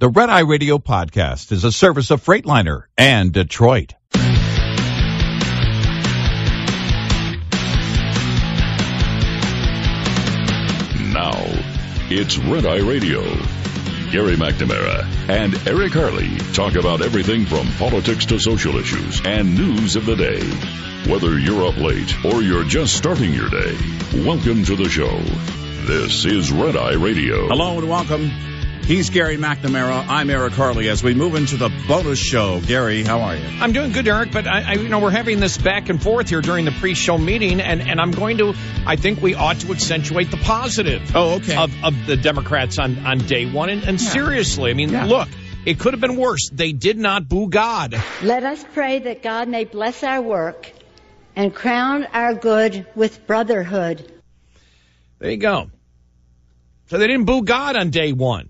The Red Eye Radio podcast is a service of Freightliner and Detroit. Now, it's Red Eye Radio. Gary McNamara and Eric Harley talk about everything from politics to social issues and news of the day. Whether you're up late or you're just starting your day, welcome to the show. This is Red Eye Radio. Hello and welcome. He's Gary McNamara. I'm Eric Harley. As we move into the bonus show, Gary, how are you? I'm doing good, Eric, but we're having this back and forth here during the pre-show meeting, and I think we ought to accentuate the positive of the Democrats on day one. And seriously, look, it could have been worse. They did not boo God. Let us pray that God may bless our work and crown our good with brotherhood. There you go. So they didn't boo God on day one.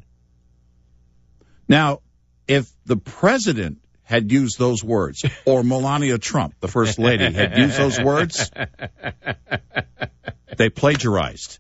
Now, if the president had used those words, or Melania Trump, the first lady, had used those words, they plagiarized.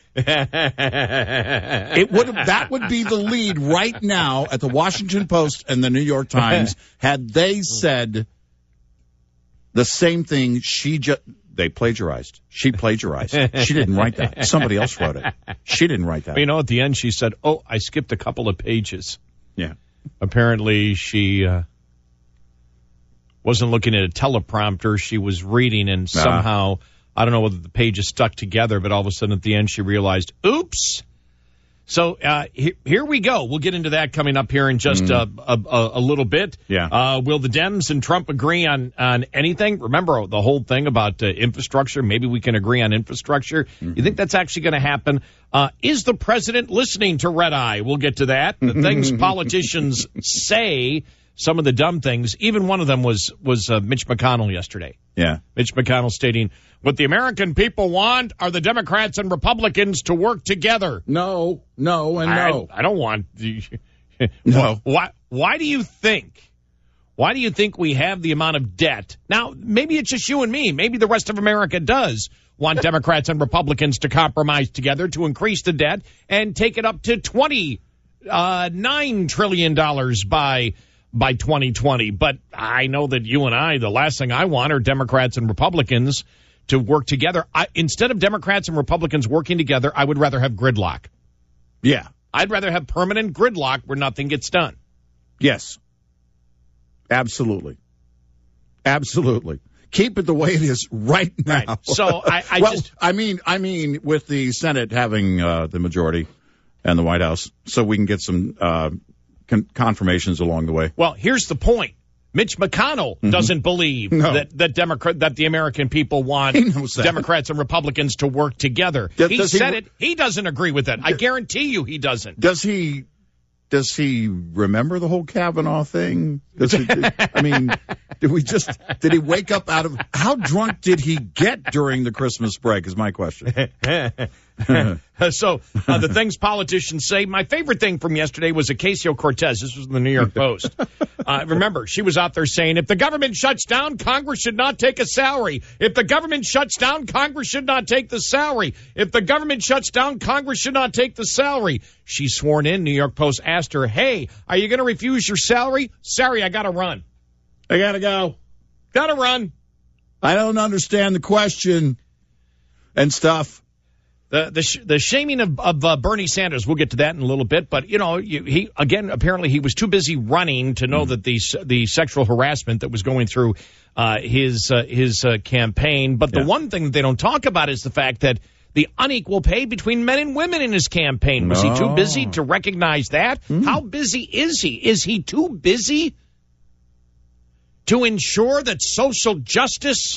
That would be the lead right now at the Washington Post and the New York Times had they said the same thing. They plagiarized. She plagiarized. She didn't write that. Somebody else wrote it. She didn't write that. At the end she said, I skipped a couple of pages. Yeah. Apparently she wasn't looking at a teleprompter. She was reading, and somehow, I don't know whether the pages stuck together, but all of a sudden at the end she realized, oops. So here we go. We'll get into that coming up here in just a little bit. Yeah. Will the Dems and Trump agree on anything? Remember the whole thing about infrastructure? Maybe we can agree on infrastructure. You think that's actually going to happen? Is the president listening to Red Eye? We'll get to that. The things politicians say, some of the dumb things. Even one of them was Mitch McConnell yesterday. Yeah. Mitch McConnell stating, what the American people want are the Democrats and Republicans to work together. No. I don't want... No. Why do you think we have the amount of debt? Now, maybe it's just you and me. Maybe the rest of America does want Democrats and Republicans to compromise together to increase the debt and take it up to $29 trillion by 2020. But I know that you and I, the last thing I want are Democrats and Republicans to work together. Instead of Democrats and Republicans working together, I would rather have gridlock. Yeah. I'd rather have permanent gridlock where nothing gets done. Yes. Absolutely. Keep it the way it is right now. Right. So I mean, with the Senate having the majority and the White House, so we can get some confirmations along the way. Well, here's the point. Mitch McConnell doesn't believe that the American people want Democrats and Republicans to work together. He said it. He doesn't agree with it. I guarantee you he doesn't. Does he remember the whole Kavanaugh thing? Did he wake up out of, how drunk did he get during the Christmas break is my question. So the things politicians say, my favorite thing from yesterday was Ocasio-Cortez. This was in the New York Post. Remember, she was out there saying, if the government shuts down, Congress should not take a salary. If the government shuts down, Congress should not take the salary. If the government shuts down, Congress should not take the salary. She's sworn in. New York Post asked her, hey, are you going to refuse your salary? Sorry, I got to run. I got to go. Got to run. I don't understand the question and stuff. The shaming of Bernie Sanders, we'll get to that in a little bit. But, apparently he was too busy running to know that the sexual harassment that was going through his campaign. But the one thing that they don't talk about is the fact that the unequal pay between men and women in his campaign. Was he too busy to recognize that? How busy is he? Is he too busy to ensure that social justice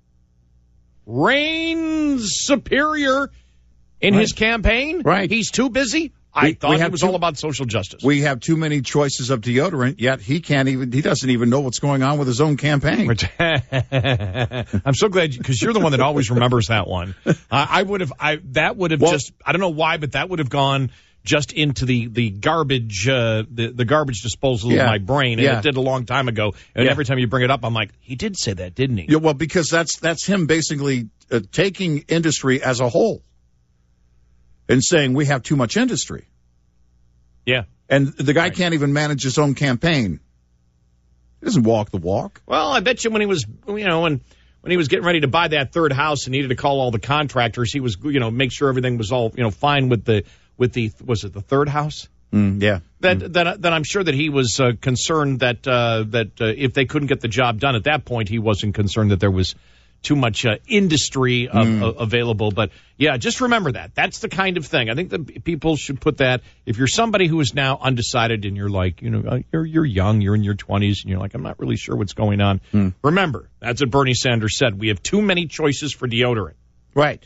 reigns superior in his campaign? Right. He's too busy? I thought it was all about social justice. We have too many choices of deodorant, yet he doesn't even know what's going on with his own campaign. I'm so glad, because you're the one that always remembers that one. I don't know why, but that would have gone just into the garbage, the garbage disposal of my brain. And it did a long time ago. And every time you bring it up, I'm like, he did say that, didn't he? Yeah, well, because that's him basically taking industry as a whole and saying we have too much industry. Yeah. And the guy can't even manage his own campaign. He doesn't walk the walk. Well, I bet you when he was, when he was getting ready to buy that third house and needed to call all the contractors, he was, make sure everything was all, fine with the, was it the third house? Yeah. That I'm sure that he was concerned that if they couldn't get the job done at that point, he wasn't concerned that there was too much industry available. But yeah, just remember that. That's the kind of thing. I think that people should put that. If you're somebody who is now undecided and you're like, you're young, you're in your 20s, and you're like, I'm not really sure what's going on. Remember, that's what Bernie Sanders said. We have too many choices for deodorant. Right.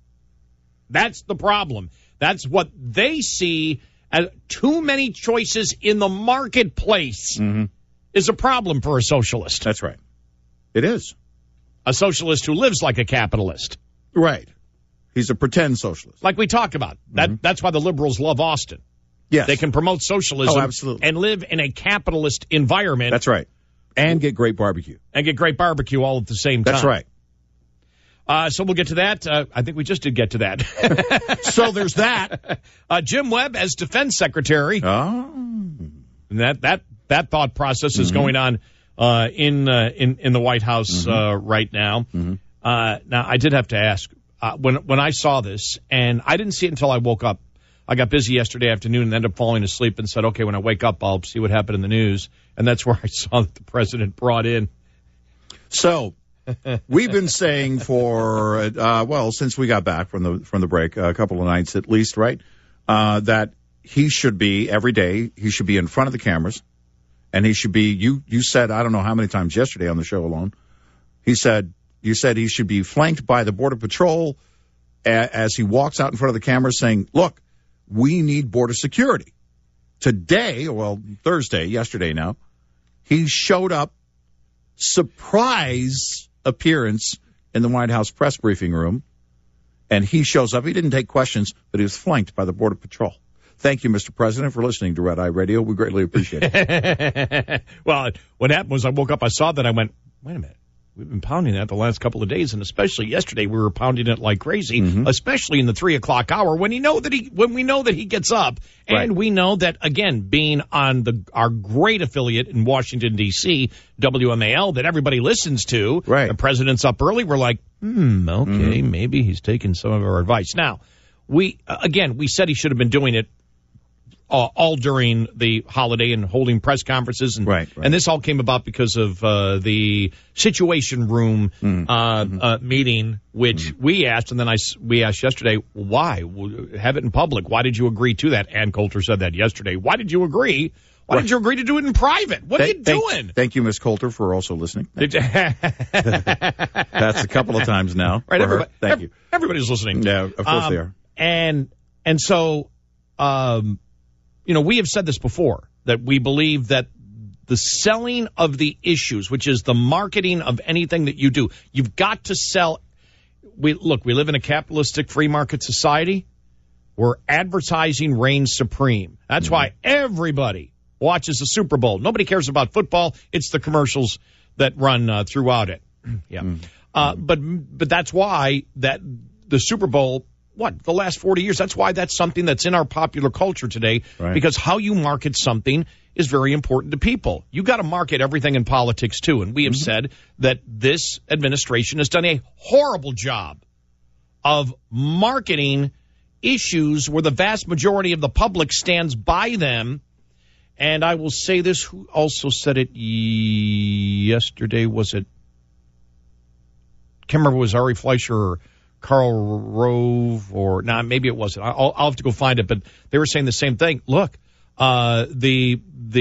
That's the problem. That's what they see as too many choices in the marketplace is a problem for a socialist. That's right. It is. A socialist who lives like a capitalist. Right. He's a pretend socialist. Like we talked about. That's why the liberals love Austin. Yes. They can promote socialism absolutely. and live in a capitalist environment. That's right. And get great barbecue. And get great barbecue all at the same time. That's right. So we'll get to that. I think we just did get to that. So there's that. Jim Webb as defense secretary. Oh. And that thought process is going on in the White House right now. Now, I did have to ask when I saw this, and I didn't see it until I woke up. I got busy yesterday afternoon and ended up falling asleep and said, okay, when I wake up, I'll see what happened in the news. And that's where I saw that the president brought in. So we've been saying for since we got back from the break, a couple of nights at least, right? That he should be every day. He should be in front of the cameras. And he should be, you said, I don't know how many times yesterday on the show alone, you said he should be flanked by the Border Patrol as he walks out in front of the camera saying, look, we need border security. Today, Thursday, yesterday now, he showed up, surprise appearance in the White House press briefing room, and he shows up. He didn't take questions, but he was flanked by the Border Patrol. Thank you, Mr. President, for listening to Red Eye Radio. We greatly appreciate it. Well, what happened was I woke up, I saw that, I went, wait a minute. We've been pounding that the last couple of days, and especially yesterday we were pounding it like crazy, especially in the 3 o'clock hour when we know that he gets up, and we know that, again, being on our great affiliate in Washington, D.C., WMAL, that everybody listens to, the president's up early, we're like, okay, maybe he's taking some of our advice. Now, we said he should have been doing it all during the holiday and holding press conferences. And, and this all came about because of the Situation Room meeting, which we asked, and then we asked yesterday, why? Have it in public. Why did you agree to that? Ann Coulter said that yesterday. Why did you agree? Why did you agree to do it in private? What are you doing? Thank you, Ms. Coulter, for also listening. That's a couple of times now. Right, Thank you. Everybody's listening. Yeah, of course they are. And so, we have said this before, that we believe that the selling of the issues, which is the marketing of anything that you do, you've got to sell. We live in a capitalistic free market society where advertising reigns supreme. That's why everybody watches the Super Bowl. Nobody cares about football. It's the commercials that run throughout it. But that's why that the Super Bowl, the last 40 years, that's why that's something that's in our popular culture today, because how you market something is very important to people. You got to market everything in politics too, and we have said that this administration has done a horrible job of marketing issues where the vast majority of the public stands by them. And I will say this, who also said it yesterday, was it, can't remember, was Ari Fleischer or Karl Rove, or maybe it wasn't. I'll have to go find it, but they were saying the same thing. Look, basically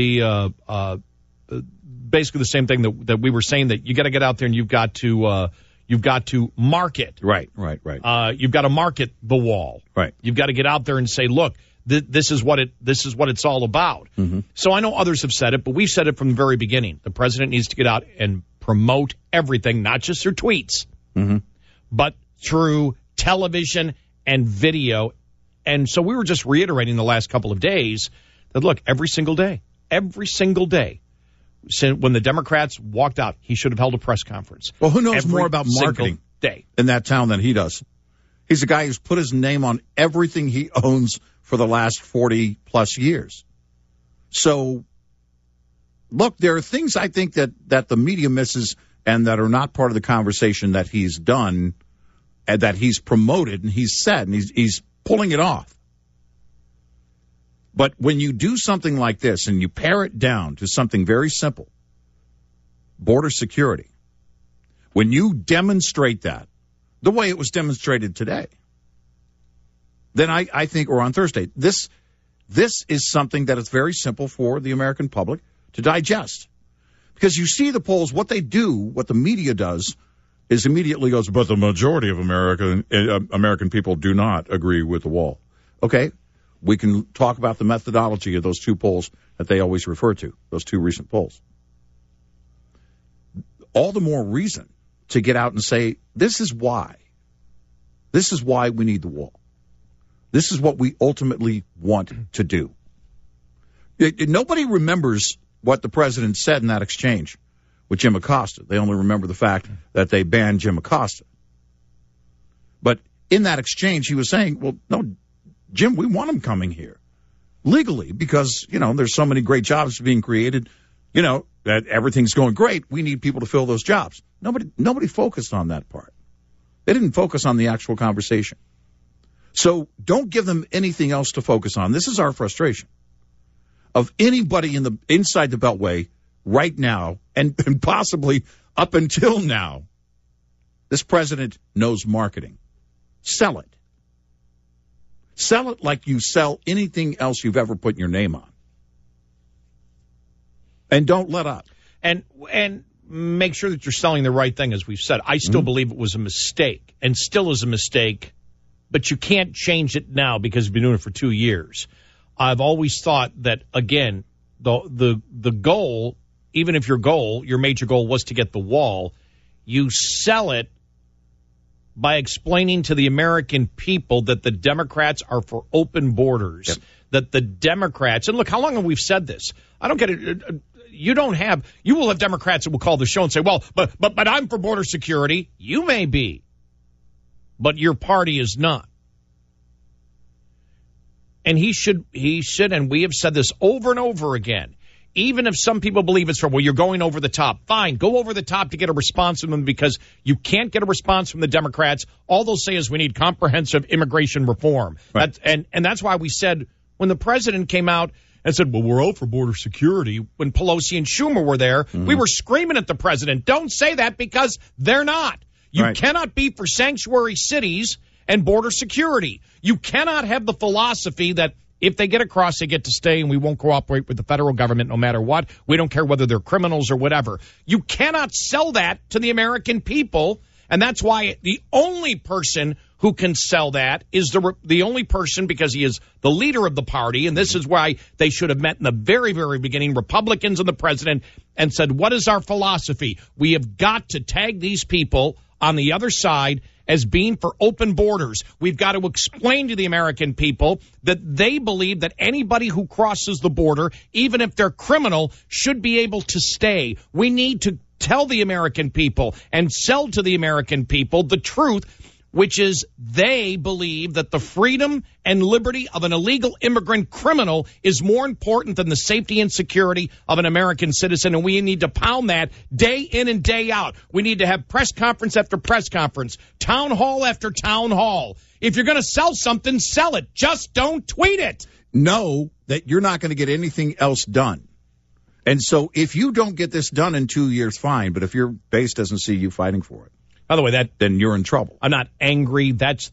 the same thing that we were saying, that you got to get out there and you've got to market. Right. You've got to market the wall. Right. You've got to get out there and say, look, this is what it's all about. So I know others have said it, but we've said it from the very beginning. The president needs to get out and promote everything, not just through tweets, but through television and video. And so we were just reiterating the last couple of days that, look, every single day, when the Democrats walked out, he should have held a press conference. Well, who knows more about marketing in that town than he does? He's a guy who's put his name on everything he owns for the last 40 plus years. So, look, there are things I think that the media misses and that are not part of the conversation that he's done and that he's promoted and he's said, and he's pulling it off. But when you do something like this and you pare it down to something very simple, border security, when you demonstrate that the way it was demonstrated today, then I think, or on Thursday, this is something that is very simple for the American public to digest. Because you see the polls, what they do, what the media does, is immediately goes, but the majority of American people do not agree with the wall. Okay, we can talk about the methodology of those two polls that they always refer to, those two recent polls. All the more reason to get out and say, this is why. This is why we need the wall. This is what we ultimately want to do. Nobody remembers what the president said in that exchange with Jim Acosta. They only remember the fact that they banned Jim Acosta. But in that exchange, he was saying, well, no, Jim, we want him coming here legally because, there's so many great jobs being created, that everything's going great. We need people to fill those jobs. Nobody focused on that part. They didn't focus on the actual conversation. So don't give them anything else to focus on. This is our frustration of anybody inside the Beltway right now and possibly up until now. This president knows marketing. Sell it. Sell it like you sell anything else you've ever put your name on. And don't let up. And make sure that you're selling the right thing, as we've said. I still believe it was a mistake and still is a mistake, but you can't change it now because you've been doing it for 2 years. I've always thought that, again, the goal, even if your major goal was to get the wall, you sell it by explaining to the American people that the Democrats are for open borders, yep. That the Democrats, and look, how long have we said this? I don't get it. You will have Democrats that will call the show and say, well, but I'm for border security. You may be, but your party is not. And he should, and we have said this over and over again, even if some people believe it's you're going over the top. Fine, go over the top to get a response from them because you can't get a response from the Democrats. All they'll say is we need comprehensive immigration reform. Right. And that's why we said when the president came out and said, well, we're all for border security, when Pelosi and Schumer were there, we were screaming at the president, don't say that because they're not. You cannot be for sanctuary cities and border security. You cannot have the philosophy that if they get across, they get to stay and we won't cooperate with the federal government no matter what. We don't care whether they're criminals or whatever. You cannot sell that to the American people, and that's why the only person who can sell that is the only person, because he is the leader of the party, and this is why they should have met in the very, very beginning, Republicans and the president, and said, what is our philosophy? We have got to tag these people on the other side as being for open borders. We've got to explain to the American people that they believe that anybody who crosses the border, even if they're criminal, should be able to stay. We need to tell the American people and sell to the American people the truth, which is they believe that the freedom and liberty of an illegal immigrant criminal is more important than the safety and security of an American citizen, and we need to pound that day in and day out. We need to have press conference after press conference, town hall after town hall. If you're going to sell something, sell it. Just don't tweet it. Know that you're not going to get anything else done. And so if you don't get this done in 2 years, fine, but if your base doesn't see you fighting for it, by the way, then you're in trouble. I'm not angry.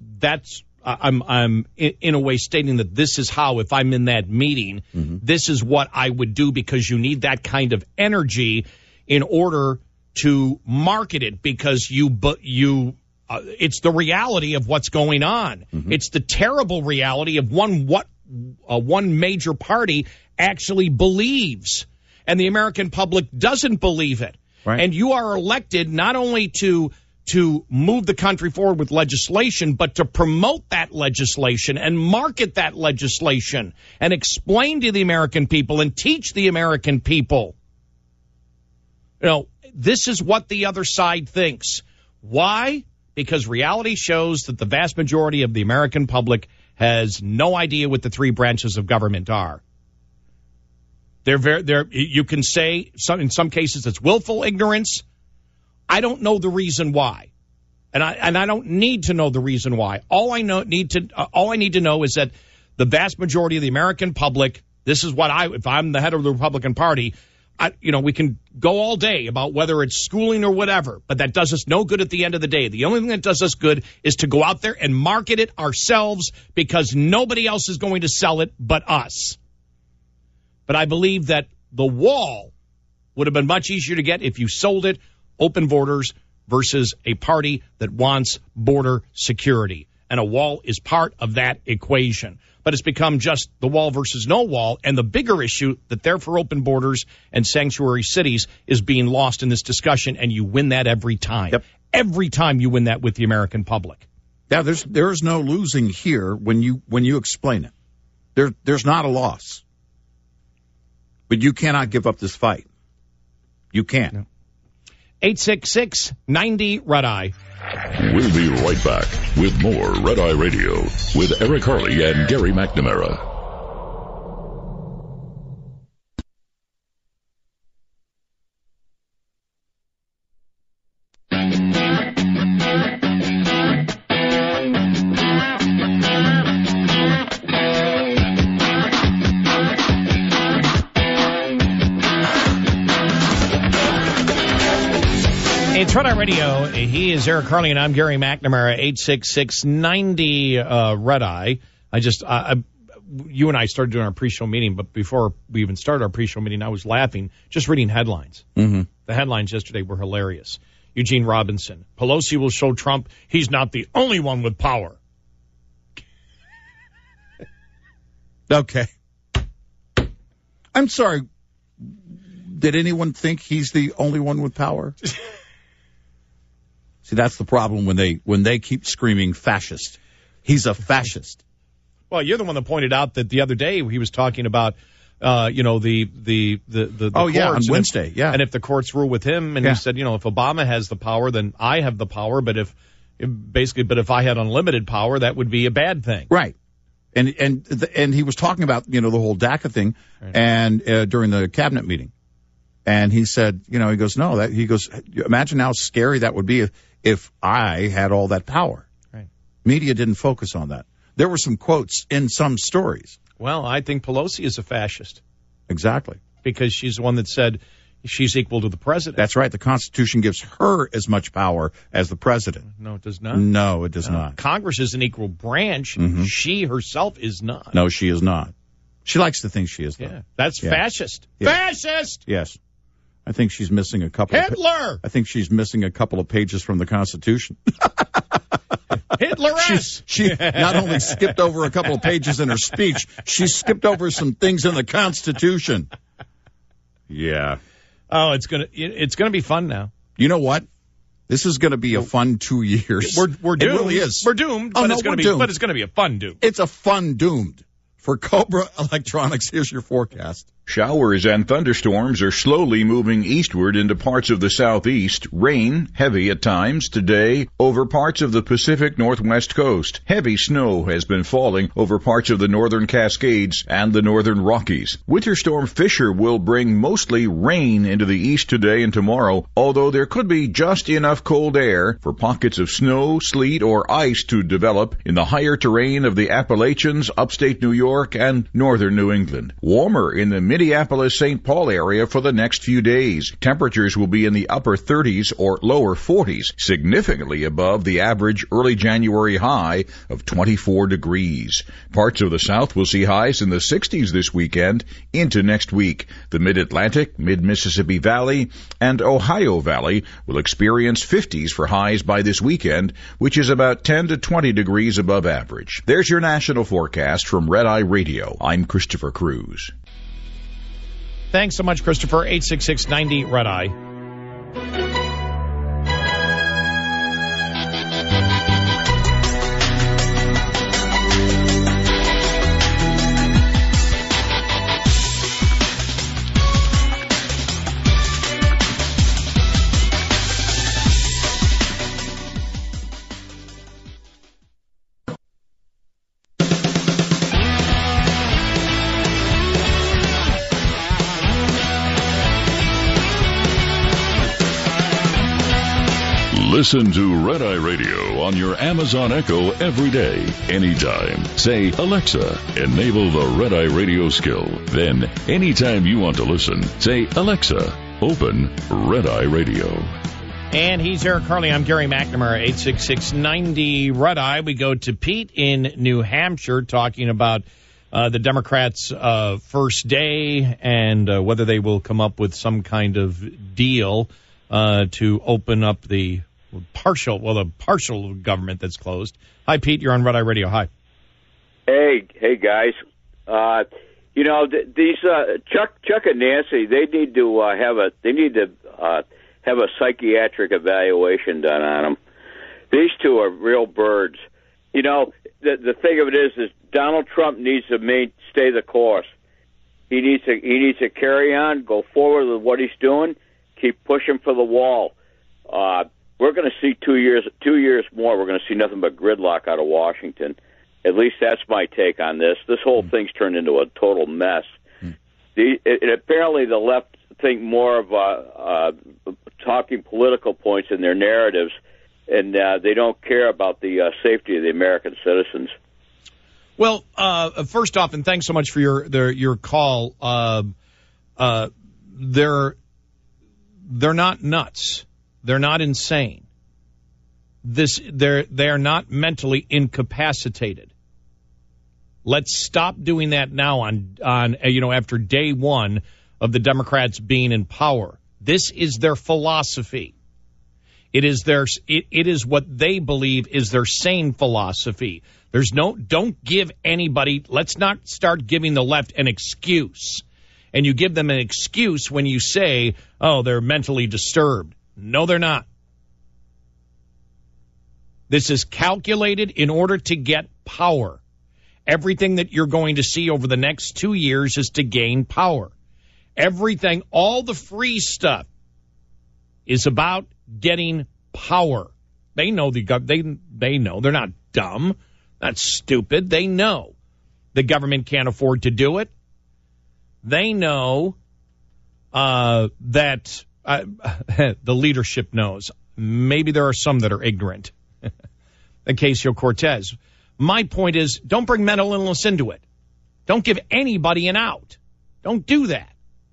I'm in a way stating that this is how, if I'm in that meeting, this is what I would do, because you need that kind of energy in order to market it, because it's the reality of what's going on. It's the terrible reality of one major party actually believes, and the American public doesn't believe it. Right. And you are elected not only to move the country forward with legislation, but to promote that legislation and market that legislation and explain to the American people and teach the American people. This is what the other side thinks. Why? Because reality shows that the vast majority of the American public has no idea what the three branches of government are. You can say in some cases it's willful ignorance. I don't know the reason why. And I don't need to know the reason why. All I need to know is that the vast majority of the American public, this is what if I'm the head of the Republican Party, we can go all day about whether it's schooling or whatever, but that does us no good at the end of the day. The only thing that does us good is to go out there and market it ourselves, because nobody else is going to sell it but us. But I believe that the wall would have been much easier to get if you sold it open borders versus a party that wants border security. And a wall is part of that equation. But it's become just the wall versus no wall. And the bigger issue that they're for open borders and sanctuary cities is being lost in this discussion. And you win that every time. Yep. Every time you win that with the American public. Yeah, there's no losing here when you explain it. There's not a loss. But you cannot give up this fight. You can't. No. 866-90-RED-EYE. We'll be right back with more Red Eye Radio with Eric Harley and Gary McNamara. It's Red Eye Radio. He is Eric Harley, and I'm Gary McNamara. 866-90-RED-EYE. You and I started doing our pre-show meeting, but before we even started our pre-show meeting, I was laughing just reading headlines. Mm-hmm. The headlines yesterday were hilarious. Eugene Robinson: Pelosi will show Trump he's not the only one with power. Okay. I'm sorry. Did anyone think he's the only one with power? See, that's the problem when they keep screaming fascist. He's a fascist. Well, you're the one that pointed out that the other day he was talking about, the courts. On Wednesday, And if the courts rule with him, and he said, if Obama has the power, then I have the power. But if I had unlimited power, that would be a bad thing. Right. And he was talking about, the whole DACA thing, right, and during the cabinet meeting. And he said, he goes, imagine how scary that would be if I had all that power. Right. Media didn't focus on that. There were some quotes in some stories. Well, I think Pelosi is a fascist. Exactly. Because she's the one that said she's equal to the president. That's right. The Constitution gives her as much power as the president. No, it does not. No, it does not. Congress is an equal branch. Mm-hmm. She herself is not. No, she is not. She likes to think she is, though. Yeah, that's fascist. Yeah. Fascist! Yes. I think she's missing a couple Hitler! I think she's missing a couple of pages from the Constitution. Hitler-esque! She not only skipped over a couple of pages in her speech, she skipped over some things in the Constitution. Yeah. Oh, it's gonna be fun now. You know what? This is going to be a fun 2 years. We're doomed. It really is. We're doomed, but it's going to be a fun doom. It's a fun doomed. For Cobra Electronics, here's your forecast. Showers and thunderstorms are slowly moving eastward into parts of the southeast. Rain, heavy at times, today over parts of the Pacific Northwest coast. Heavy snow has been falling over parts of the northern Cascades and the northern Rockies. Winter Storm Fisher will bring mostly rain into the east today and tomorrow, although there could be just enough cold air for pockets of snow, sleet, or ice to develop in the higher terrain of the Appalachians, upstate New York, and northern New England. Warmer in the Minneapolis-St. Paul area for the next few days. Temperatures will be in the upper 30s or lower 40s, significantly above the average early January high of 24 degrees. Parts of the South will see highs in the 60s this weekend into next week. The Mid-Atlantic, Mid-Mississippi Valley, and Ohio Valley will experience 50s for highs by this weekend, which is about 10 to 20 degrees above average. There's your national forecast from Red Eye Radio. I'm Christopher Cruz. Thanks so much, Christopher. 866-90-RED-EYE. Listen to Red Eye Radio on your Amazon Echo every day, anytime. Say, Alexa, enable the Red Eye Radio skill. Then, anytime you want to listen, say, Alexa, open Red Eye Radio. And he's Eric Harley. I'm Gary McNamara, 866-90 Red Eye. We go to Pete in New Hampshire talking about the Democrats' first day and whether they will come up with some kind of deal to open up the partial government that's closed. Hi, Pete. You're on Red Eye Radio. Hi. Hey, guys. These Chuck and Nancy, they need to have a psychiatric evaluation done on them. These two are real birds. The thing of it is Donald Trump needs to stay the course. He needs to carry on, go forward with what he's doing, keep pushing for the wall. We're going to see 2 years more. We're going to see nothing but gridlock out of Washington. At least that's my take on this. This whole thing's turned into a total mess. Apparently the left think more of talking political points in their narratives, and they don't care about the safety of the American citizens. Well, first off, and thanks so much for your call. They're not nuts. They're not insane. They're not mentally incapacitated. Let's stop doing that now on after day one of the Democrats being in power. This is their philosophy. It is what they believe is their sane philosophy. Don't give anybody, let's not start giving the left an excuse. And you give them an excuse when you say, oh, they're mentally disturbed. No, they're not. This is calculated in order to get power. Everything that you're going to see over the next 2 years is to gain power. Everything, all the free stuff is about getting power. They know they know. They're not dumb. Not stupid. They know the government can't afford to do it. They know that the leadership knows. Maybe there are some that are ignorant. Ocasio-Cortez. My point is, don't bring mental illness into it. Don't give anybody an out. Don't do that.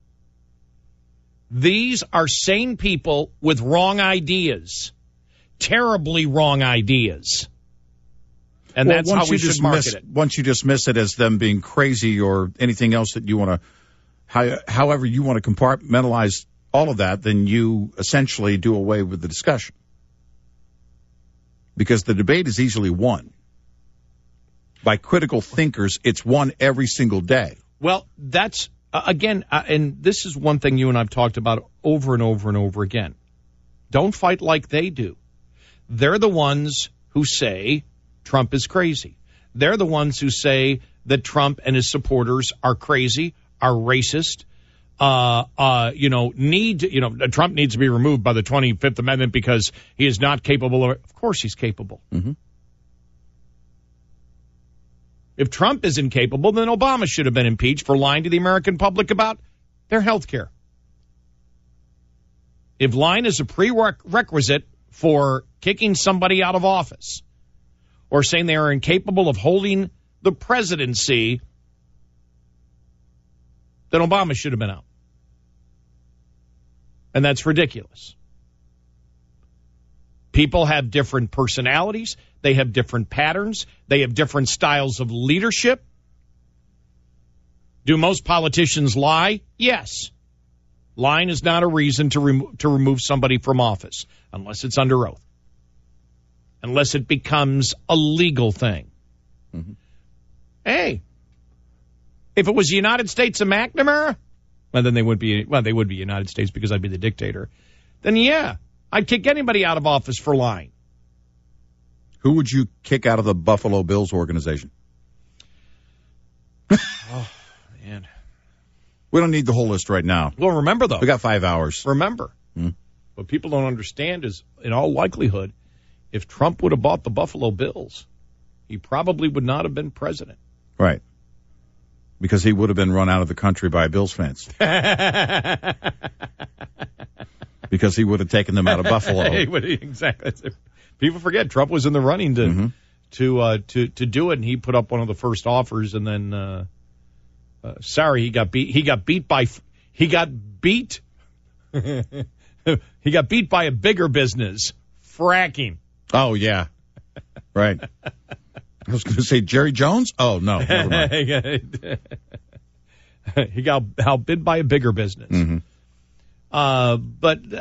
These are sane people with wrong ideas. Terribly wrong ideas. And that's how we should market it. Once you dismiss it as them being crazy or anything else that you want to, however you want to compartmentalize all of that, then you essentially do away with the discussion. Because the debate is easily won. By critical thinkers, it's won every single day. Well, that's, again, and this is one thing you and I've talked about over and over and over again. Don't fight like they do. They're the ones who say Trump is crazy. They're the ones who say that Trump and his supporters are crazy, are racist, Trump needs to be removed by the 25th Amendment because he is not capable of it. Of course he's capable. Mm-hmm. If Trump is incapable, then Obama should have been impeached for lying to the American public about their health care. If lying is a prerequisite for kicking somebody out of office or saying they are incapable of holding the presidency, then Obama should have been out. And that's ridiculous. People have different personalities. They have different patterns. They have different styles of leadership. Do most politicians lie? Yes. Lying is not a reason to remove somebody from office, unless it's under oath. Unless it becomes a legal thing. Mm-hmm. Hey, if it was the United States of McNamara, well, then they would be United States because I'd be the dictator. Then, yeah, I'd kick anybody out of office for lying. Who would you kick out of the Buffalo Bills organization? Oh, man. We don't need the whole list right now. Well, remember, though. We got 5 hours. Remember. What people don't understand is, in all likelihood, if Trump would have bought the Buffalo Bills, he probably would not have been president. Right. Because he would have been run out of the country by Bills fans. Because because he would have taken them out of Buffalo. Exactly. People forget Trump was in the running to do it, and he put up one of the first offers, and then he got beat. He got beat by a bigger business, fracking. Oh yeah, right. I was going to say Jerry Jones. Oh no, never mind. He got outbid by a bigger business. But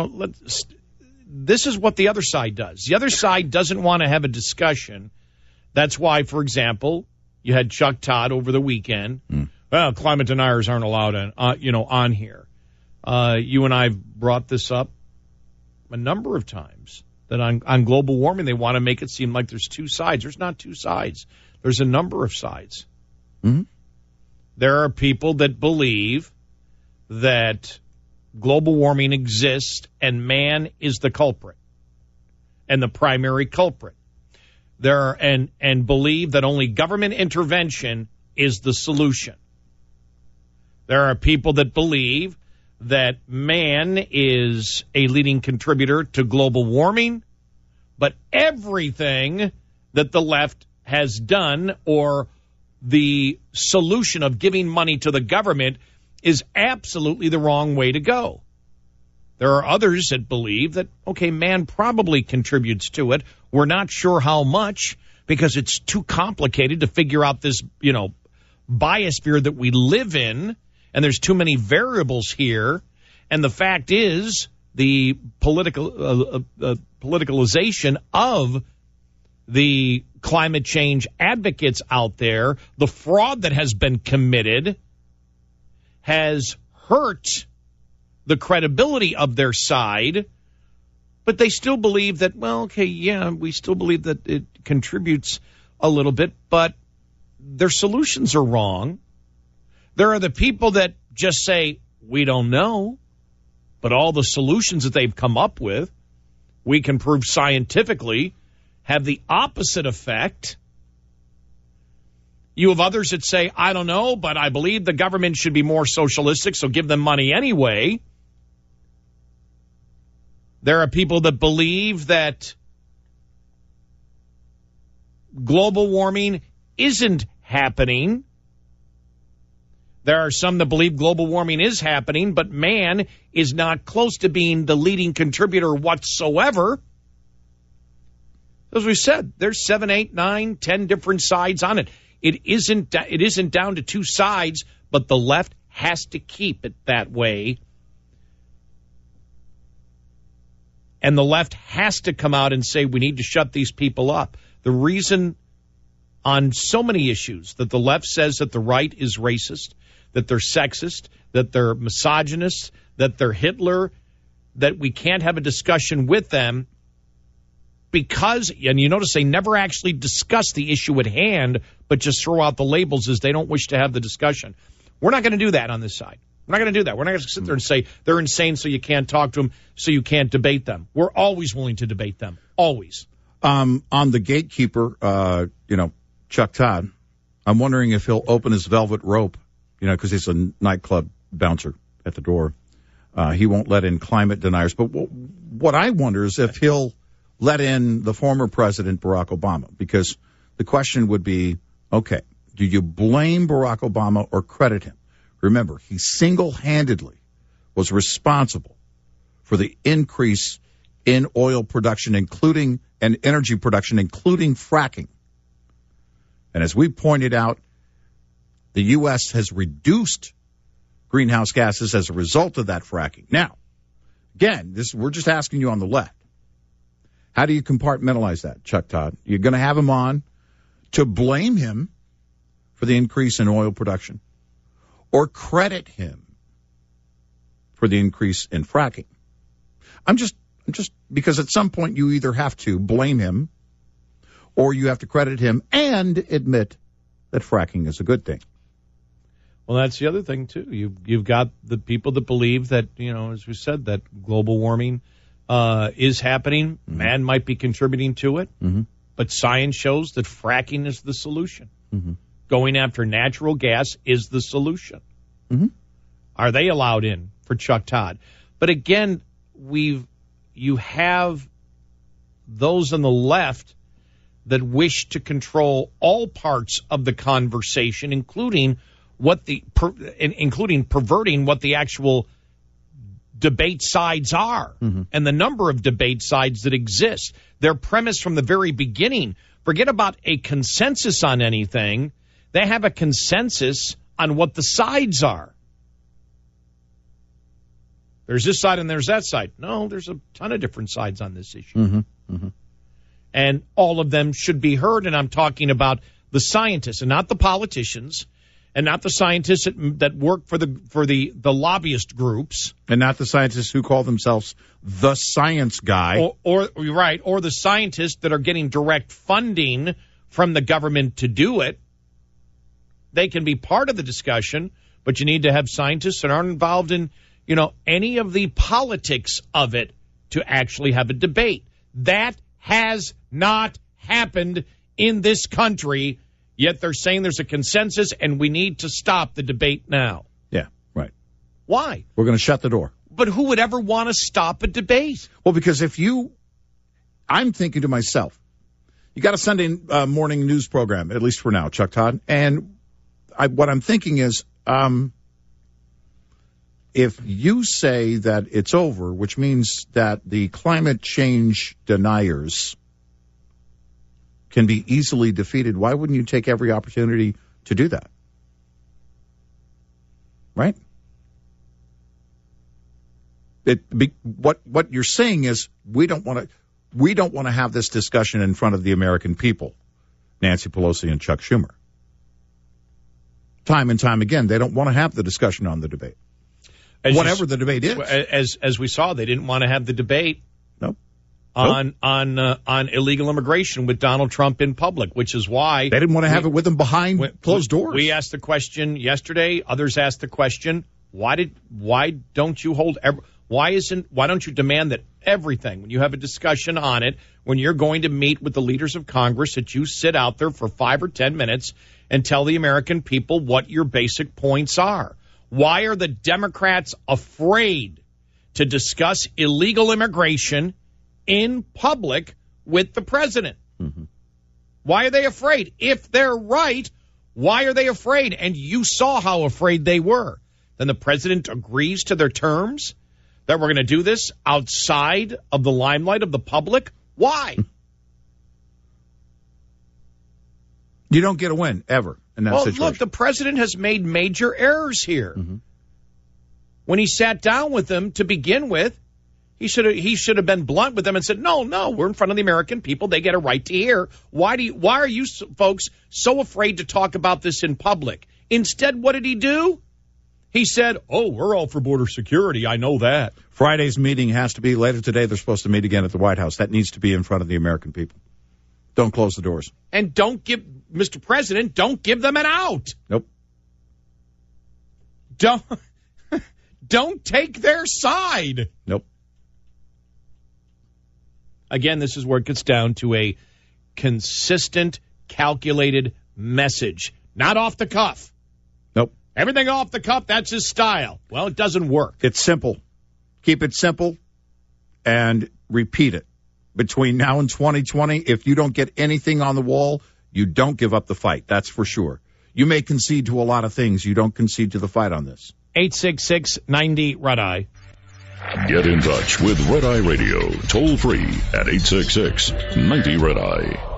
this is what the other side does. The other side doesn't want to have a discussion. That's why, for example, you had Chuck Todd over the weekend. Well, climate deniers aren't allowed on here. You and I have brought this up a number of times, that on global warming, they want to make it seem like there's two sides. There's not two sides. There's a number of sides. There are people that believe that global warming exists and man is the culprit and the primary culprit. And believe that only government intervention is the solution. There are people that believe that man is a leading contributor to global warming, but everything that the left has done, or the solution of giving money to the government, is absolutely the wrong way to go. There are others that believe that, okay, man probably contributes to it. We're not sure how much, because it's too complicated to figure out this, biosphere that we live in, and there's too many variables here. And the fact is, the politicalization of the climate change advocates out there, the fraud that has been committed, has hurt the credibility of their side, but they still believe that, we still believe that it contributes a little bit, but their solutions are wrong. There are the people that just say, we don't know, but all the solutions that they've come up with, we can prove scientifically, have the opposite effect. You have others that say, I don't know, but I believe the government should be more socialistic, so give them money anyway. There are people that believe that global warming isn't happening. There are some that believe global warming is happening, but man is not close to being the leading contributor whatsoever. As we said, there's 7, 8, 9, 10 different sides on it. It isn't down to two sides, but the left has to keep it that way. And the left has to come out and say, we need to shut these people up. The reason on so many issues that the left says that the right is racist, that they're sexist, that they're misogynist, that they're Hitler, that we can't have a discussion with them because, and you notice they never actually discuss the issue at hand, but just throw out the labels as they don't wish to have the discussion. We're not going to do that on this side. We're not going to do that. We're not going to sit there and say they're insane, so you can't talk to them, so you can't debate them. We're always willing to debate them. Always. On the gatekeeper, Chuck Todd, I'm wondering if he'll open his velvet rope, because he's a nightclub bouncer at the door. He won't let in climate deniers. But what I wonder is if he'll let in the former president, Barack Obama, because the question would be, okay, do you blame Barack Obama or credit him? Remember, he single-handedly was responsible for the increase in oil production, and energy production, including fracking. And as we pointed out, the U.S. has reduced greenhouse gases as a result of that fracking. Now, again, we're just asking you on the left. How do you compartmentalize that, Chuck Todd? You're going to have him on to blame him for the increase in oil production, or credit him for the increase in fracking? I'm just because at some point you either have to blame him or you have to credit him and admit that fracking is a good thing. Well, that's the other thing, too. You've got the people that believe that, as we said, that global warming is happening. Mm-hmm. Man might be contributing to it, mm-hmm. but science shows that fracking is the solution. Mm-hmm. Going after natural gas is the solution. Mm-hmm. Are they allowed in for Chuck Todd? But again, you have those on the left that wish to control all parts of the conversation, including perverting what the actual debate sides are and the number of debate sides that exist. Their premise from the very beginning, forget about a consensus on anything. They have a consensus on what the sides are. There's this side and there's that side. No, there's a ton of different sides on this issue. And all of them should be heard. And I'm talking about the scientists and not the politicians and not the scientists that work for the lobbyist groups. And not the scientists who call themselves the science guy. Or the scientists that are getting direct funding from the government to do it. They can be part of the discussion, but you need to have scientists that aren't involved in, any of the politics of it to actually have a debate. That has not happened in this country, yet they're saying there's a consensus and we need to stop the debate now. Yeah, right. Why? We're going to shut the door. But who would ever want to stop a debate? Well, because I'm thinking to myself, you got a Sunday morning news program, at least for now, Chuck Todd, and what I'm thinking is, if you say that it's over, which means that the climate change deniers can be easily defeated, why wouldn't you take every opportunity to do that? Right? What you're saying is we don't want to have this discussion in front of the American people, Nancy Pelosi and Chuck Schumer. Time and time again, they don't want to have the discussion on the debate. Whatever the debate is. As we saw, they didn't want to have the debate on illegal immigration with Donald Trump in public, which is why they didn't want to have it with him behind closed doors. We asked the question yesterday. Others asked the question. Why don't you demand that everything, when you have a discussion on it, when you're going to meet with the leaders of Congress, that you sit out there for 5 or 10 minutes and tell the American people what your basic points are? Why are the Democrats afraid to discuss illegal immigration in public with the president? Why are they afraid? If they're right, why are they afraid? And you saw how afraid they were. Then the president agrees to their terms that we're going to do this outside of the limelight of the public. Why? You don't get a win ever in that situation. Look, the president has made major errors here. When he sat down with them to begin with, he should have been blunt with them and said, no, we're in front of the American people. They get a right to hear. Why are you folks so afraid to talk about this in public? Instead, what did he do? He said, we're all for border security. I know that. Friday's meeting has to be later today. They're supposed to meet again at the White House. That needs to be in front of the American people. Don't close the doors. And Mr. President, don't give them an out. Nope. Don't take their side. Nope. Again, this is where it gets down to a consistent, calculated message. Not off the cuff. Nope. Everything off the cuff, that's his style. Well, it doesn't work. It's simple. Keep it simple and repeat it. Between now and 2020, if you don't get anything on the wall, you don't give up the fight. That's for sure. You may concede to a lot of things. You don't concede to the fight on this. 866-90-RED-EYE. Get in touch with Red Eye Radio, toll free at 866-90-RED-EYE.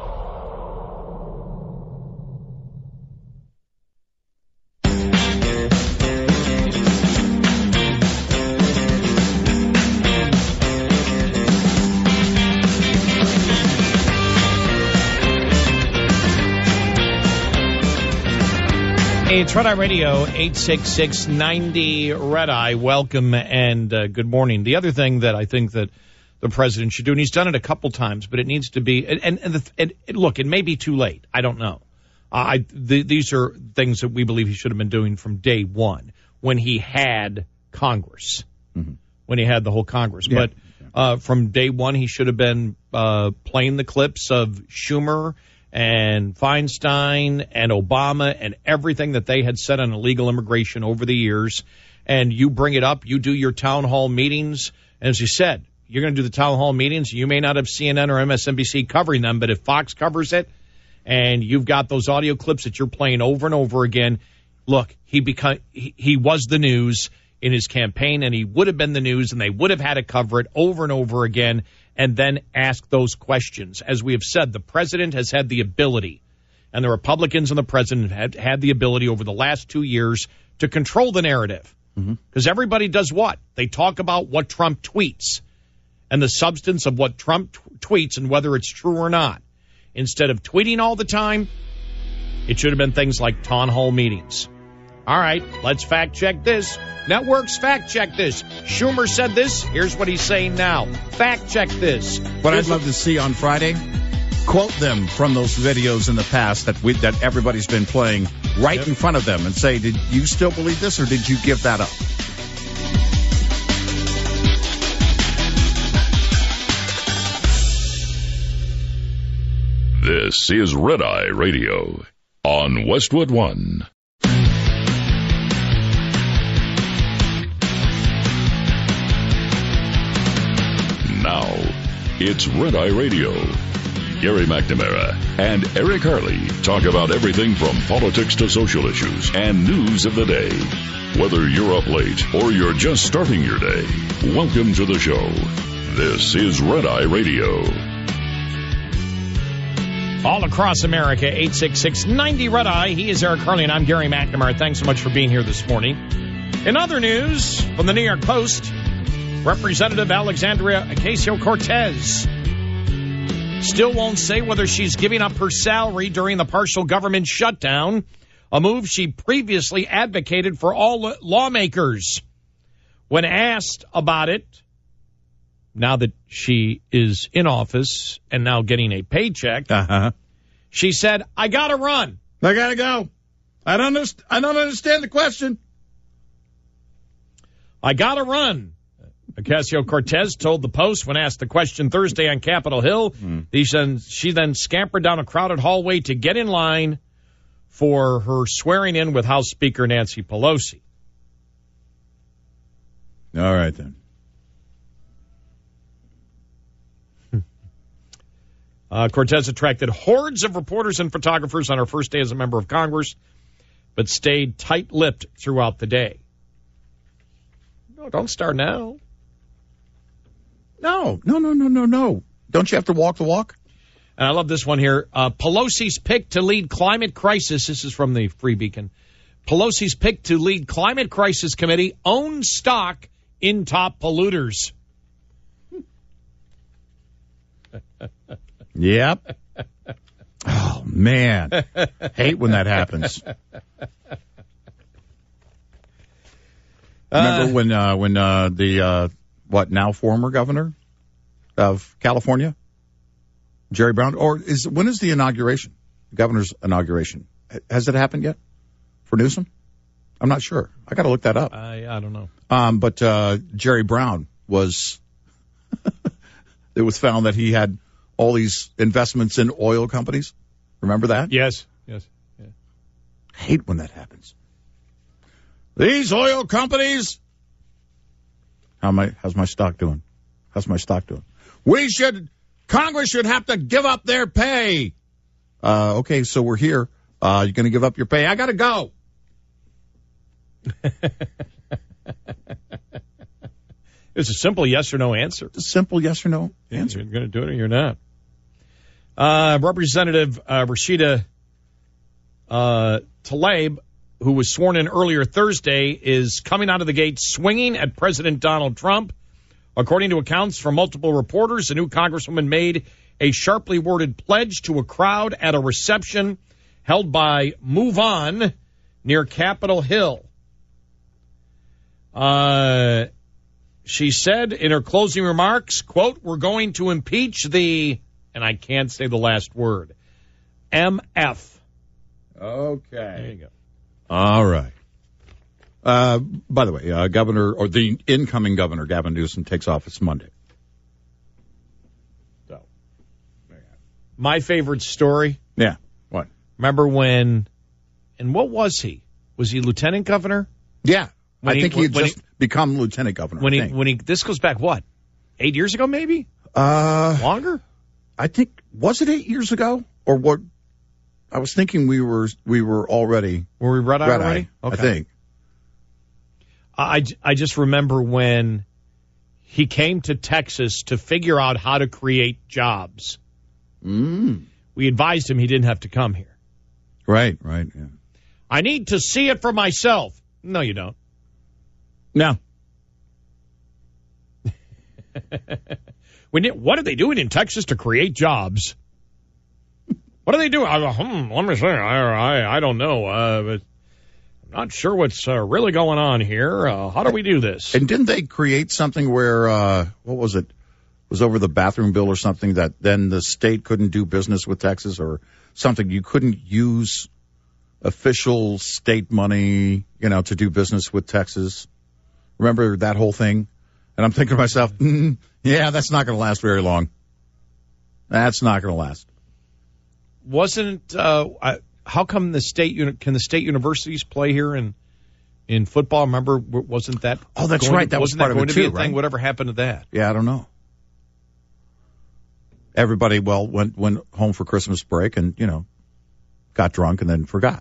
It's Red Eye Radio, 866-90-RED-EYE. Welcome and good morning. The other thing that I think that the president should do, and he's done it a couple times, but it needs to be, and look, it may be too late. I don't know. These are things that we believe he should have been doing from day one when he had Congress, when he had the whole Congress. Yeah. But from day one, he should have been playing the clips of Schumer and Feinstein and Obama and everything that they had said on illegal immigration over the years, and you bring it up, you do your town hall meetings, and as you said, you're going to do the town hall meetings. You may not have CNN or MSNBC covering them, but if Fox covers it and you've got those audio clips that you're playing over and over again, look, he was the news in his campaign, and he would have been the news, and they would have had to cover it over and over again and then ask those questions. As we have said, the president has had the ability, and the Republicans and the president have had the ability over the last 2 years to control the narrative. Because everybody does what? They talk about what Trump tweets and the substance of what Trump tweets and whether it's true or not. Instead of tweeting all the time, it should have been things like town hall meetings. All right, let's fact-check this. Networks, fact-check this. Schumer said this. Here's what he's saying now. Fact-check this. What I'd love to see on Friday, quote them from those videos in the past that everybody's been playing right in front of them and say, did you still believe this or did you give that up? This is Red Eye Radio on Westwood One. Now, it's Red Eye Radio. Gary McNamara and Eric Harley talk about everything from politics to social issues and news of the day. Whether you're up late or you're just starting your day, welcome to the show. This is Red Eye Radio. All across America, 866-90-RED-EYE. He is Eric Harley, and I'm Gary McNamara. Thanks so much for being here this morning. In other news from the New York Post, Representative Alexandria Ocasio-Cortez still won't say whether she's giving up her salary during the partial government shutdown, a move she previously advocated for all lawmakers. When asked about it, now that she is in office and now getting a paycheck, she said, I got to run. I got to go. I don't understand the question. I got to run. Ocasio-Cortez told the Post when asked the question Thursday on Capitol Hill. She then scampered down a crowded hallway to get in line for her swearing in with House Speaker Nancy Pelosi. All right, then. Cortez attracted hordes of reporters and photographers on her first day as a member of Congress, but stayed tight-lipped throughout the day. No, don't start now. No. Don't you have to walk the walk? And I love this one here. Pelosi's pick to lead climate crisis. This is from the Free Beacon. Pelosi's pick to lead climate crisis committee owns stock in top polluters. Yep. Oh, man. Hate when that happens. Remember when the now former governor of California, Jerry Brown, when is the inauguration? The governor's inauguration. Has it happened yet for Newsom? I'm not sure. I got to look that up. I don't know. But Jerry Brown was, it was found that he had all these investments in oil companies. Remember that? Yes. I hate when that happens. These oil companies. How's my stock doing? Congress should have to give up their pay. Okay, so we're here. You're going to give up your pay. I got to go. It's a simple yes or no answer. It's a simple yes or no answer. You're going to do it or you're not. Representative Rashida Tlaib, who was sworn in earlier Thursday, is coming out of the gate swinging at President Donald Trump. According to accounts from multiple reporters, the new congresswoman made a sharply worded pledge to a crowd at a reception held by Move On near Capitol Hill. She said in her closing remarks, quote, we're going to impeach the, and I can't say the last word, MF. Okay. There you go. All right. By the way, the incoming governor, Gavin Newsom, takes office Monday. So, my favorite story. Yeah. What? Remember when, and what was he? Was he lieutenant governor? Yeah. I think he had just become lieutenant governor. This goes back, what, 8 years ago maybe? Longer? I think, was it 8 years ago? Or what? I was thinking we were already. Were we red-eye already? Okay. I think. I just remember when he came to Texas to figure out how to create jobs. We advised him he didn't have to come here. Right, yeah. I need to see it for myself. No, you don't. No. What are they doing in Texas to create jobs? What are they doing? Let me see. I don't know. But I'm not sure what's really going on here. How do we do this? And didn't they create something where, what was it? It was over the bathroom bill or something that then the state couldn't do business with Texas or something. You couldn't use official state money, to do business with Texas. Remember that whole thing? And I'm thinking to myself, yeah, that's not going to last very long. That's not going to last. Wasn't how come the state universities play here in football? Remember, wasn't that? Oh, that's right. That was part of it too, right? Whatever happened to that? Yeah, I don't know. Everybody went home for Christmas break and got drunk and then forgot.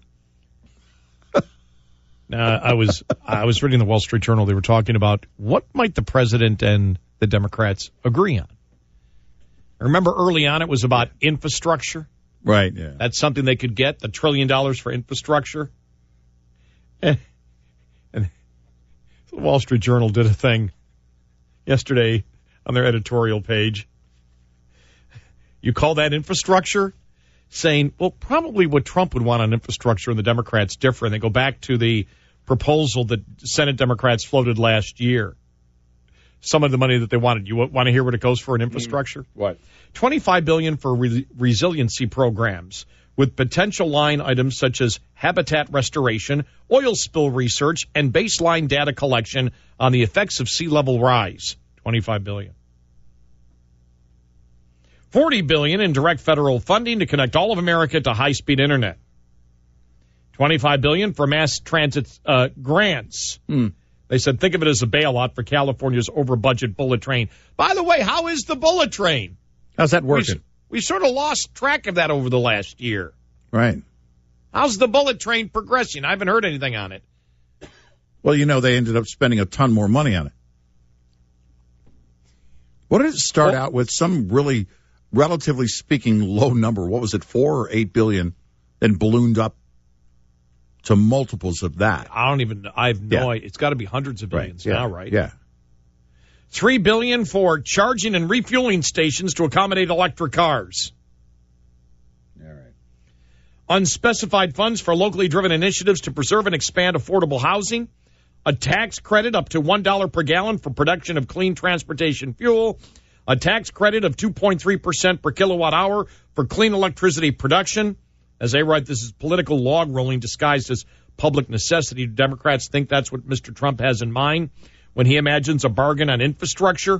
I was reading the Wall Street Journal. They were talking about what might the president and the Democrats agree on. I remember early on it was about infrastructure. Right, yeah. That's something they could get, the $1 trillion for infrastructure. And the Wall Street Journal did a thing yesterday on their editorial page. You call that infrastructure? Saying, well, probably what Trump would want on infrastructure and the Democrats different. They go back to the proposal that Senate Democrats floated last year. Some of the money that they wanted. You want to hear what it goes for in infrastructure? What? $25 billion for resiliency programs with potential line items such as habitat restoration, oil spill research, and baseline data collection on the effects of sea level rise. $25 billion. $40 billion in direct federal funding to connect all of America to high-speed internet. $25 billion for mass transit grants. They said, think of it as a bailout for California's over-budget bullet train. By the way, how is the bullet train? How's that working? We sort of lost track of that over the last year. Right. How's the bullet train progressing? I haven't heard anything on it. Well, they ended up spending a ton more money on it. What did it start out with? Some really, relatively speaking, low number. What was it, 4 or 8 billion? Then ballooned up to multiples of that. I have no idea. It's got to be hundreds of billions now, right? Yeah. $3 billion for charging and refueling stations to accommodate electric cars. All right. Unspecified funds for locally driven initiatives to preserve and expand affordable housing. A tax credit up to $1 per gallon for production of clean transportation fuel. A tax credit of 2.3% per kilowatt hour for clean electricity production. As they write, this is political log rolling disguised as public necessity. Democrats think that's what Mr. Trump has in mind when he imagines a bargain on infrastructure.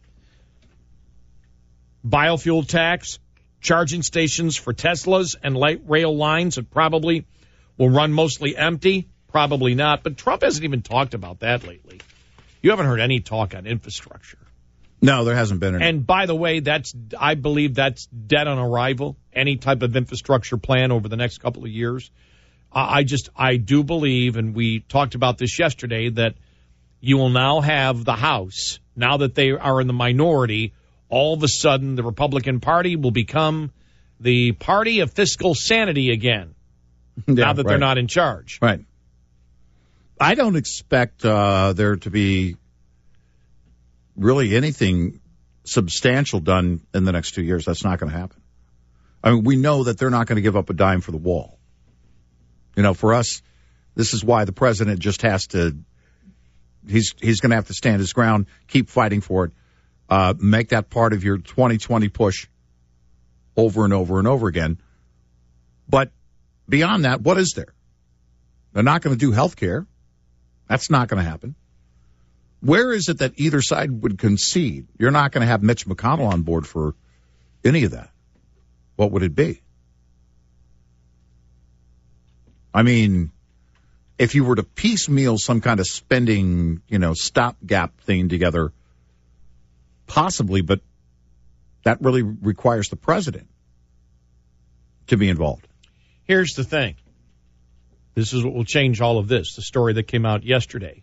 Biofuel tax, charging stations for Teslas and light rail lines that probably will run mostly empty. Probably not. But Trump hasn't even talked about that lately. You haven't heard any talk on infrastructure. No, there hasn't been any. And by the way, I believe that's dead on arrival, any type of infrastructure plan over the next couple of years. I do believe, and we talked about this yesterday, that you will now have the House, now that they are in the minority, all of a sudden the Republican Party will become the party of fiscal sanity again, now that they're not in charge. Right. I don't expect there to be really anything substantial done in the next 2 years. That's not going to happen. I mean, we know that they're not going to give up a dime for the wall. For us, this is why the president just has to, he's going to have to stand his ground, keep fighting for it, make that part of your 2020 push over and over and over again. But beyond that, what is there? They're not going to do health care. That's not going to happen. Where is it that either side would concede? You're not going to have Mitch McConnell on board for any of that. What would it be? I mean, if you were to piecemeal some kind of spending, stopgap thing together, possibly, but that really requires the president to be involved. Here's the thing. This is what will change all of this, the story that came out yesterday.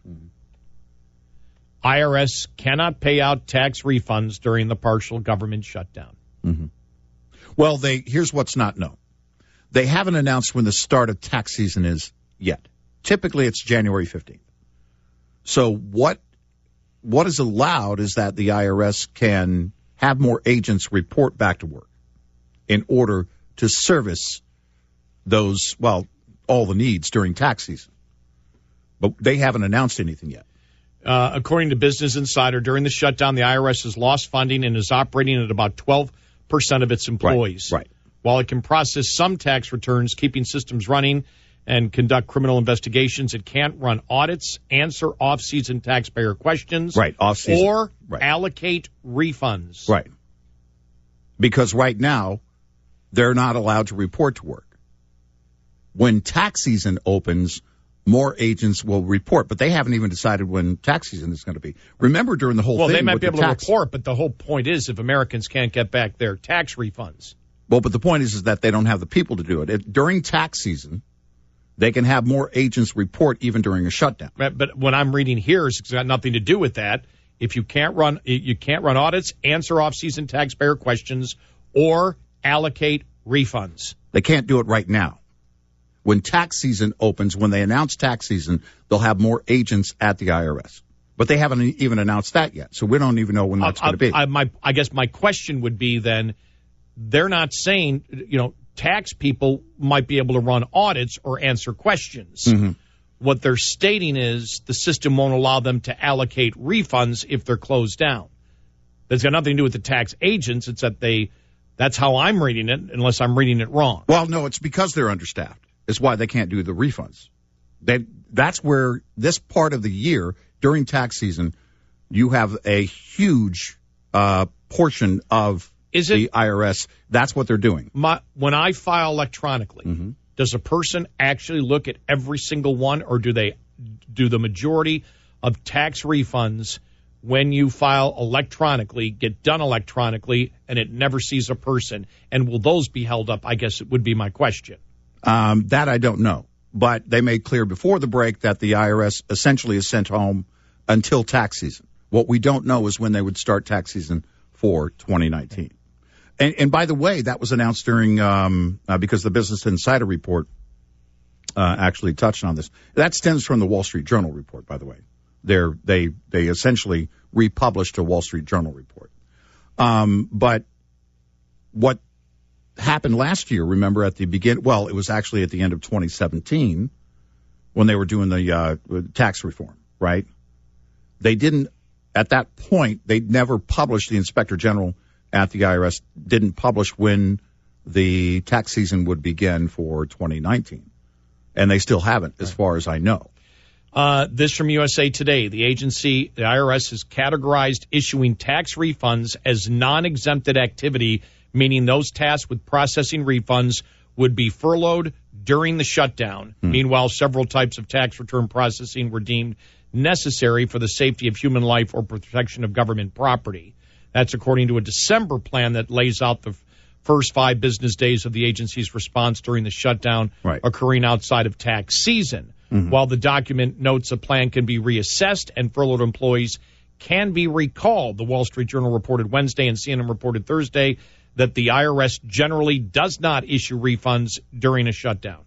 IRS cannot pay out tax refunds during the partial government shutdown. Mm-hmm. Well, here's what's not known. They haven't announced when the start of tax season is yet. Typically, it's January 15th. So what is allowed is that the IRS can have more agents report back to work in order to service those, all the needs during tax season. But they haven't announced anything yet. According to Business Insider, during the shutdown, the IRS has lost funding and is operating at about 12% of its employees. Right. While it can process some tax returns, keeping systems running, and conduct criminal investigations, it can't run audits, answer off-season taxpayer questions, off-season, or allocate refunds. Right. Because right now, they're not allowed to report to work. When tax season opens, more agents will report, but they haven't even decided when tax season is going to be. Remember, during the whole thing, they might be able to report, but the whole point is if Americans can't get back their tax refunds. Well, but the point is that they don't have the people to do it. During tax season, they can have more agents report even during a shutdown. But what I'm reading here is it's got nothing to do with that. If you can't run audits, answer off-season taxpayer questions, or allocate refunds. They can't do it right now. When tax season opens, when they announce tax season, they'll have more agents at the IRS. But they haven't even announced that yet, so we don't even know when that's going to be. I guess my question would be then, they're not saying, tax people might be able to run audits or answer questions. Mm-hmm. What they're stating is the system won't allow them to allocate refunds if they're closed down. That's got nothing to do with the tax agents. It's that that's how I'm reading it, unless I'm reading it wrong. Well, no, it's because they're understaffed. It's why they can't do the refunds. That's where this part of the year, during tax season, you have a huge portion of the IRS. That's what they're doing. When I file electronically, does a person actually look at every single one, or do they do the majority of tax refunds when you file electronically, get done electronically, and it never sees a person? And will those be held up? I guess it would be my question. That I don't know. But they made clear before the break that the IRS essentially is sent home until tax season. What we don't know is when they would start tax season for 2019. And by the way, that was announced during because the Business Insider report actually touched on this. That stems from the Wall Street Journal report, by the way. They essentially republished a Wall Street Journal report. But what happened last year, remember, at the beginning, well, it was actually at the end of 2017 when they were doing the tax reform, right? They didn't, at that point, they never published, the Inspector General at the IRS didn't publish when the tax season would begin for 2019. And they still haven't, as far as I know. This from USA Today. The agency, the IRS, has categorized issuing tax refunds as non-exempted activity, meaning those tasked with processing refunds would be furloughed during the shutdown. Meanwhile, several types of tax return processing were deemed necessary for the safety of human life or protection of government property. That's according to a December plan that lays out the first 5 business days of the agency's response during the shutdown occurring outside of tax season. While the document notes a plan can be reassessed and furloughed employees can be recalled, the Wall Street Journal reported Wednesday and CNN reported Thursday that the IRS generally does not issue refunds during a shutdown.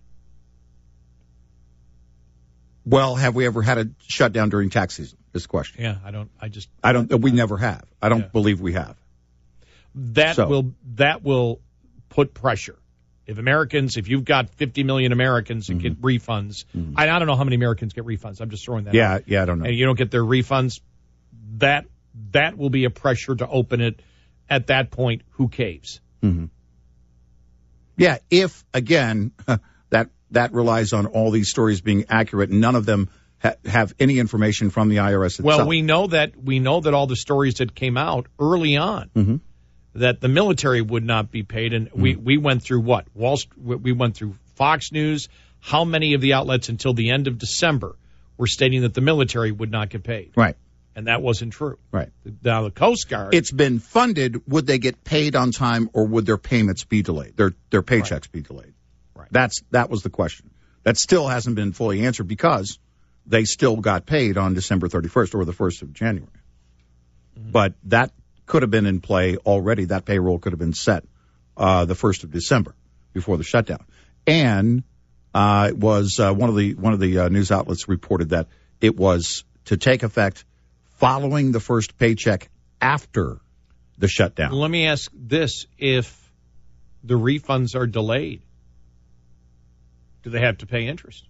Well, have we ever had a shutdown during tax season? Is the question. Yeah, we never have. I don't believe we have. That will put pressure. If you've got 50 million Americans that get refunds, I don't know how many Americans get refunds. I'm just throwing that out. Yeah, I don't know. And you don't get their refunds, that will be a pressure to open it. At that point, who caves? Yeah, if, again, that relies on all these stories being accurate, and none of them have any information from the IRS itself. Well, we know that all the stories that came out early on, that the military would not be paid, and we went through what? We went through Fox News, how many of the outlets until the end of December were stating that the military would not get paid. Right. And that wasn't true. Right. Now, the Coast Guard... It's been funded. Would they get paid on time, or would their payments be delayed, their paychecks be delayed? Right. That was the question. That still hasn't been fully answered because they still got paid on December 31st or the 1st of January. Mm-hmm. But that could have been in play already. That payroll could have been set the 1st of December before the shutdown. And it was one of the news outlets reported that it was to take effect following the first paycheck after the shutdown. Let me ask this. If the refunds are delayed, do they have to pay interest?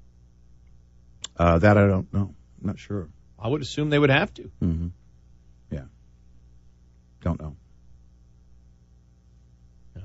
That I don't know. I'm not sure. I would assume they would have to. Mm-hmm. Yeah. Don't know. No.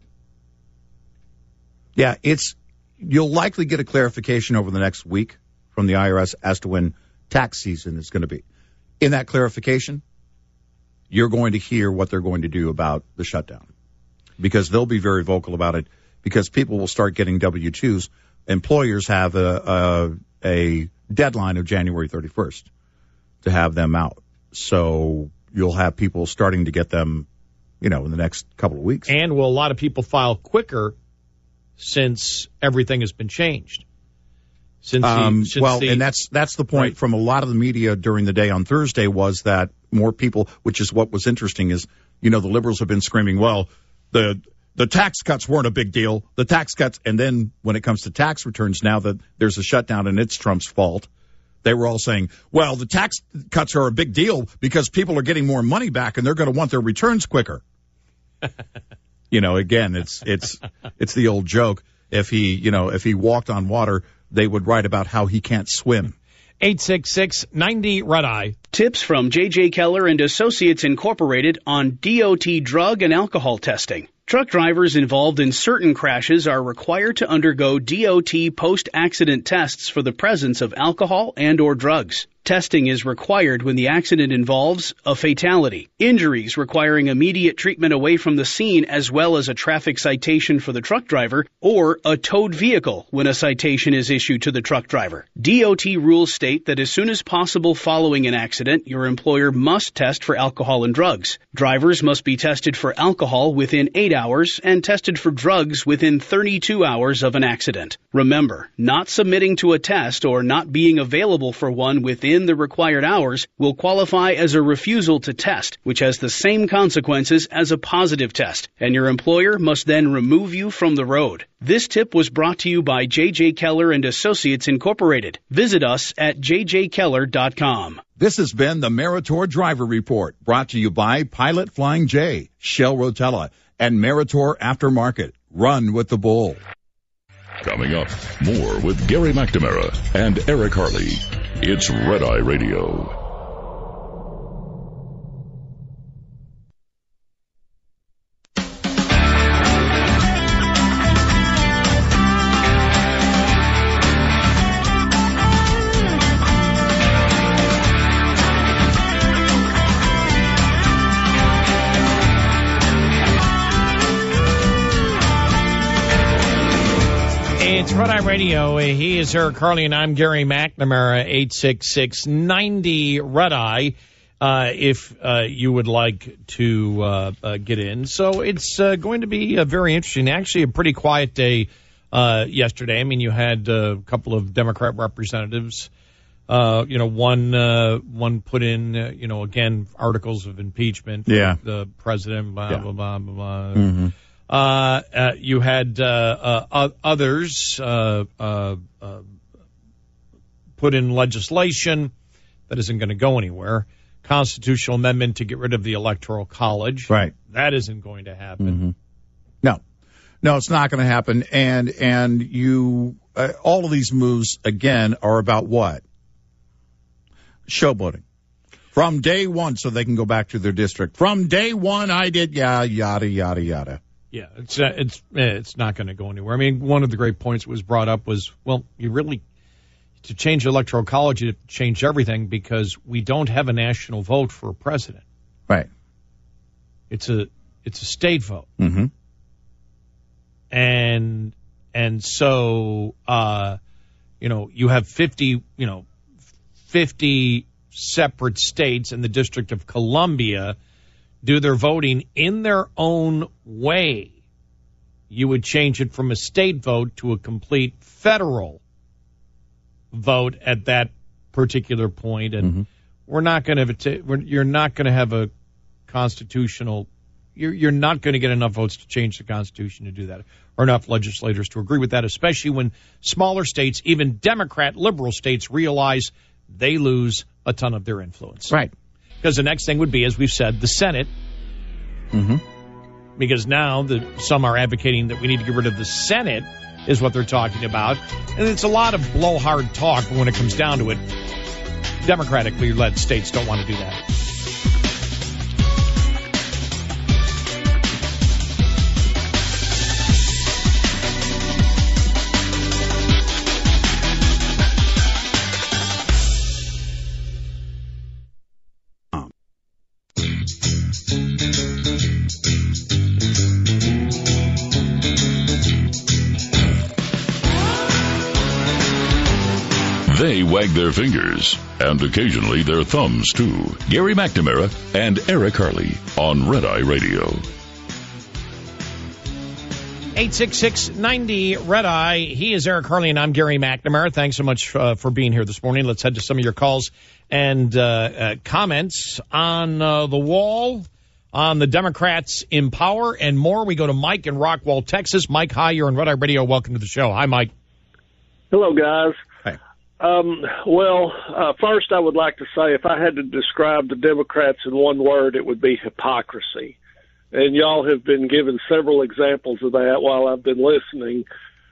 Yeah, you'll likely get a clarification over the next week from the IRS as to when tax season is going to be. In that clarification, you're going to hear what they're going to do about the shutdown, because they'll be very vocal about it, because people will start getting W-2s. Employers have a deadline of January 31st to have them out. So you'll have people starting to get them, in the next couple of weeks. And will a lot of people file quicker since everything has been changed? And that's the point, right, from a lot of the media during the day on Thursday, was that more people, which is what was interesting, is, the liberals have been screaming, well, the tax cuts weren't a big deal. The tax cuts, and then when it comes to tax returns, now that there's a shutdown and it's Trump's fault, they were all saying, well, the tax cuts are a big deal because people are getting more money back and they're going to want their returns quicker. Again, it's the old joke. If he walked on water, they would write about how he can't swim. 866-90-RED-EYE. Tips from J.J. Keller and Associates Incorporated on DOT drug and alcohol testing. Truck drivers involved in certain crashes are required to undergo DOT post-accident tests for the presence of alcohol and/or drugs. Testing is required when the accident involves a fatality, injuries requiring immediate treatment away from the scene, as well as a traffic citation for the truck driver, or a towed vehicle when a citation is issued to the truck driver. DOT rules state that as soon as possible following an accident, your employer must test for alcohol and drugs. Drivers must be tested for alcohol within 8 hours and tested for drugs within 32 hours of an accident. Remember, not submitting to a test or not being available for one within the required hours will qualify as a refusal to test, which has the same consequences as a positive test, and your employer must then remove you from the road. This tip was brought to you by J.J. Keller and Associates Incorporated. Visit us at jjkeller.com. This has been the Meritor Driver Report, brought to you by Pilot Flying J, Shell Rotella, and Meritor Aftermarket. Run with the bull. Coming up, more with Gary McNamara and Eric Harley. It's Red Eye Radio. It's Red Eye Radio. He is Eric Harley, and I'm Gary McNamara, 866-90-RED-EYE, if you would like to get in. So it's going to be very interesting. Actually, a pretty quiet day yesterday. I mean, you had a couple of Democrat representatives. One put in, again, articles of impeachment. Yeah. The president, blah, blah, blah, blah, blah. Mm-hmm. You had others put in legislation that isn't going to go anywhere. Constitutional amendment to get rid of the Electoral College. Right. That isn't going to happen. Mm-hmm. No, it's not going to happen. And you, all of these moves, again, are about what? Showboating. From day one, so they can go back to their district. From day one, I did, yada, yada, yada. Yeah, it's not going to go anywhere. I mean, one of the great points that was brought up was, well, to change the Electoral College, you have to change everything because we don't have a national vote for a president. Right. It's a state vote. Mm-hmm. And And so, you have 50 separate states and the District of Columbia do their voting in their own way. You would change it from a state vote to a complete federal vote at that particular point. And we're not going to you're not going to have a constitutional, you're not going to get enough votes to change the Constitution to do that, or enough legislators to agree with that, especially when smaller states, even Democrat liberal states, realize they lose a ton of their influence. Right. Because the next thing would be, as we've said, the Senate. Because now some are advocating that we need to get rid of the Senate, is what they're talking about. And it's a lot of blowhard talk, but when it comes down to it, democratically led states don't want to do that. They wag their fingers, and occasionally their thumbs, too. Gary McNamara and Eric Harley on Red Eye Radio. 866-90 Red Eye. He is Eric Harley, and I'm Gary McNamara. Thanks so much for being here this morning. Let's head to some of your calls and comments on the wall, on the Democrats in power, and more. We go to Mike in Rockwall, Texas. Mike, hi, you're on Red Eye Radio. Welcome to the show. Hi, Mike. Hello, guys. Hi. First I would like to say if I had to describe the Democrats in one word, it would be hypocrisy. And y'all have been given several examples of that while I've been listening.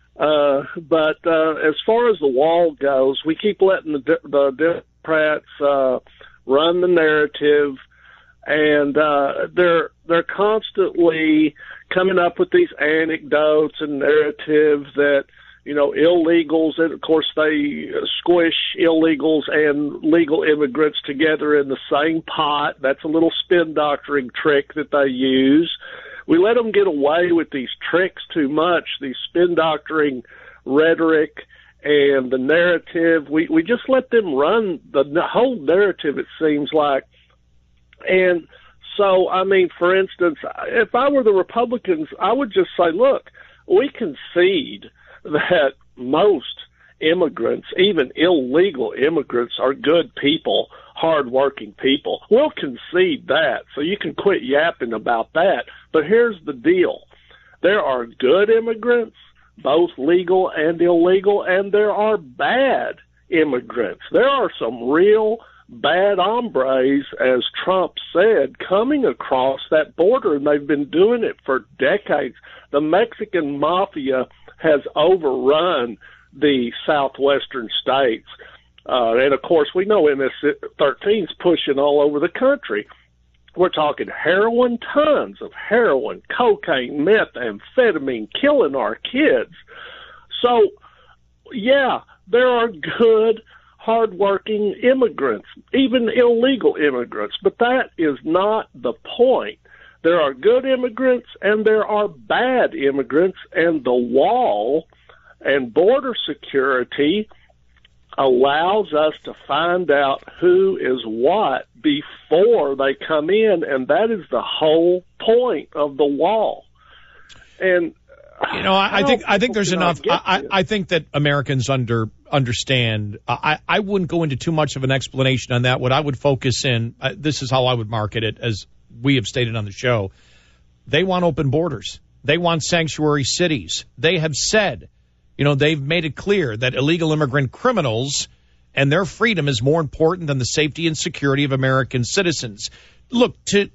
But as far as the wall goes, we keep letting the Democrats run the narrative, and they're constantly coming up with these anecdotes and narratives that, illegals, and of course they squish illegals and legal immigrants together in the same pot. That's a little spin doctoring trick that they use. We let them get away with these tricks too much, these spin doctoring rhetoric and the narrative. We just let them run the whole narrative, it seems like. And so, for instance, if I were the Republicans, I would just say, look, we concede that most immigrants, even illegal immigrants, are good people, hardworking people. We'll concede that, so you can quit yapping about that. But here's the deal. There are good immigrants, both legal and illegal, and there are bad immigrants. There are some real bad hombres, as Trump said, coming across that border, and they've been doing it for decades. The Mexican mafia has overrun the southwestern states. And, of course, we know MS-13 is pushing all over the country. We're talking heroin, tons of heroin, cocaine, meth, amphetamine, killing our kids. So, yeah, there are good, hardworking immigrants, even illegal immigrants, but that is not the point. There are good immigrants and there are bad immigrants, and the wall and border security allows us to find out who is what before they come in, and that is the whole point of the wall. And I think there's enough. I think that Americans understand. I wouldn't go into too much of an explanation on that. What I would focus in, this is how I would market it, as we have stated on the show. They want open borders. They want sanctuary cities. They have said, they've made it clear that illegal immigrant criminals and their freedom is more important than the safety and security of American citizens. Look,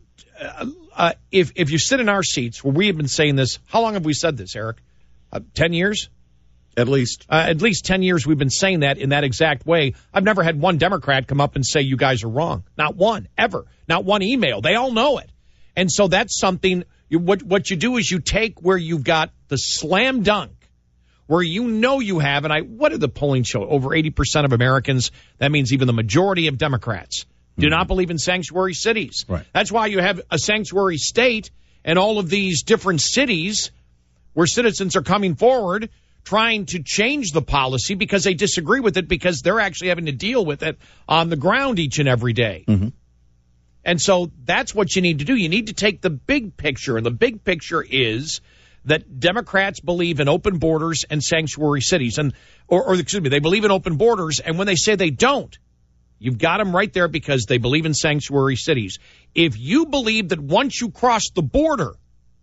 if you sit in our seats, where we have been saying this, how long have we said this, Eric? 10 years? At least 10 years we've been saying that in that exact way. I've never had one Democrat come up and say you guys are wrong. Not one, ever. Not one email. They all know it. And so that's something, what you do is you take where you've got the slam dunk, where you have, and what did the polling show? Over 80% of Americans, that means even the majority of Democrats, do not believe in sanctuary cities. Right. That's why you have a sanctuary state and all of these different cities where citizens are coming forward trying to change the policy because they disagree with it because they're actually having to deal with it on the ground each and every day. Mm-hmm. And so that's what you need to do. You need to take the big picture, and the big picture is that Democrats believe in open borders and sanctuary cities, or excuse me, they believe in open borders, and when they say they don't, you've got them right there because they believe in sanctuary cities. If you believe that once you cross the border,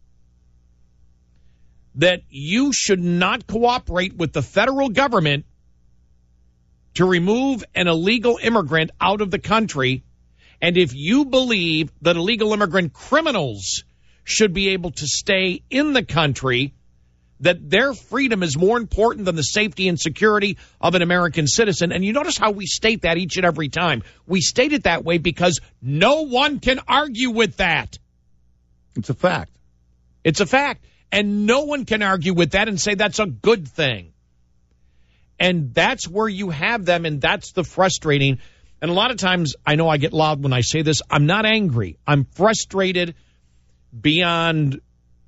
that you should not cooperate with the federal government to remove an illegal immigrant out of the country, and if you believe that illegal immigrant criminals should be able to stay in the country, that their freedom is more important than the safety and security of an American citizen. And you notice how we state that each and every time. We state it that way because no one can argue with that. It's a fact. It's a fact. And no one can argue with that and say that's a good thing. And that's where you have them, and that's the frustrating. And a lot of times, I know I get loud when I say this, I'm not angry. I'm frustrated beyond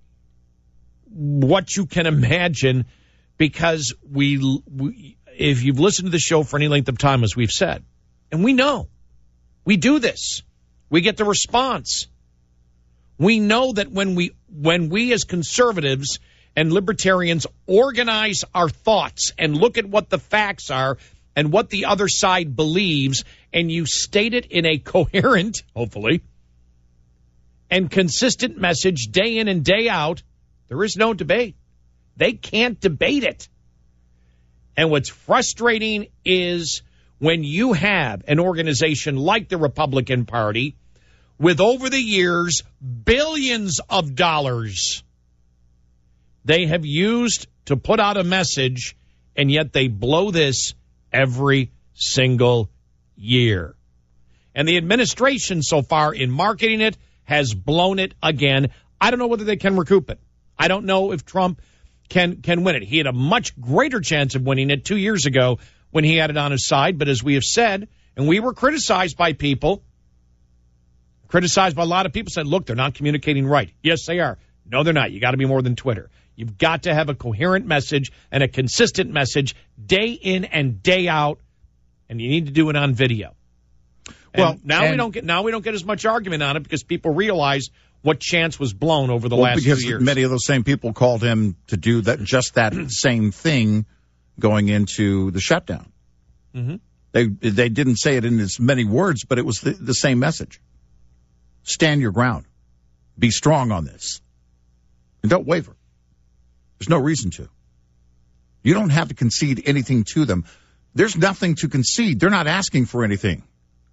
what you can imagine because if you've listened to the show for any length of time, as we've said, and we know, we do this, we get the response. We know that when we as conservatives and libertarians organize our thoughts and look at what the facts are and what the other side believes, and you state it in a coherent, hopefully, and consistent message day in and day out, there is no debate. They can't debate it. And what's frustrating is when you have an organization like the Republican Party with, over the years, billions of dollars they have used to put out a message, and yet they blow this every single year. And the administration so far in marketing it has blown it again. I don't know whether they can recoup it. I don't know if Trump can win it. He had a much greater chance of winning it 2 years ago when he had it on his side. But as we have said, and we were criticized by people, criticized by a lot of people, said, look, they're not communicating right. Yes, they are. No, they're not. You got to be more than Twitter. You've got to have a coherent message and a consistent message day in and day out, and you need to do it on video. Well, now we don't get as much argument on it because people realize what chance was blown over the last 2 years. Because many of those same people called him to do that same thing going into the shutdown. Mm-hmm. They didn't say it in as many words, but it was the same message. Stand your ground. Be strong on this. And don't waver. There's no reason to. You don't have to concede anything to them. There's nothing to concede. They're not asking for anything.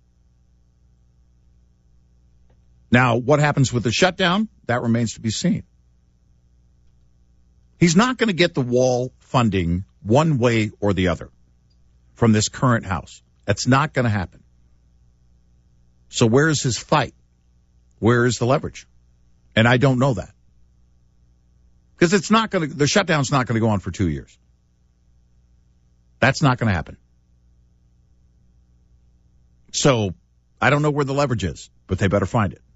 Now, what happens with the shutdown? That remains to be seen. He's not going to get the wall funding one way or the other from this current House. That's not going to happen. So where is his fight? Where is the leverage? And I don't know that. Because the shutdown's not going to go on for 2 years. That's not going to happen. So I don't know where the leverage is, but they better find it.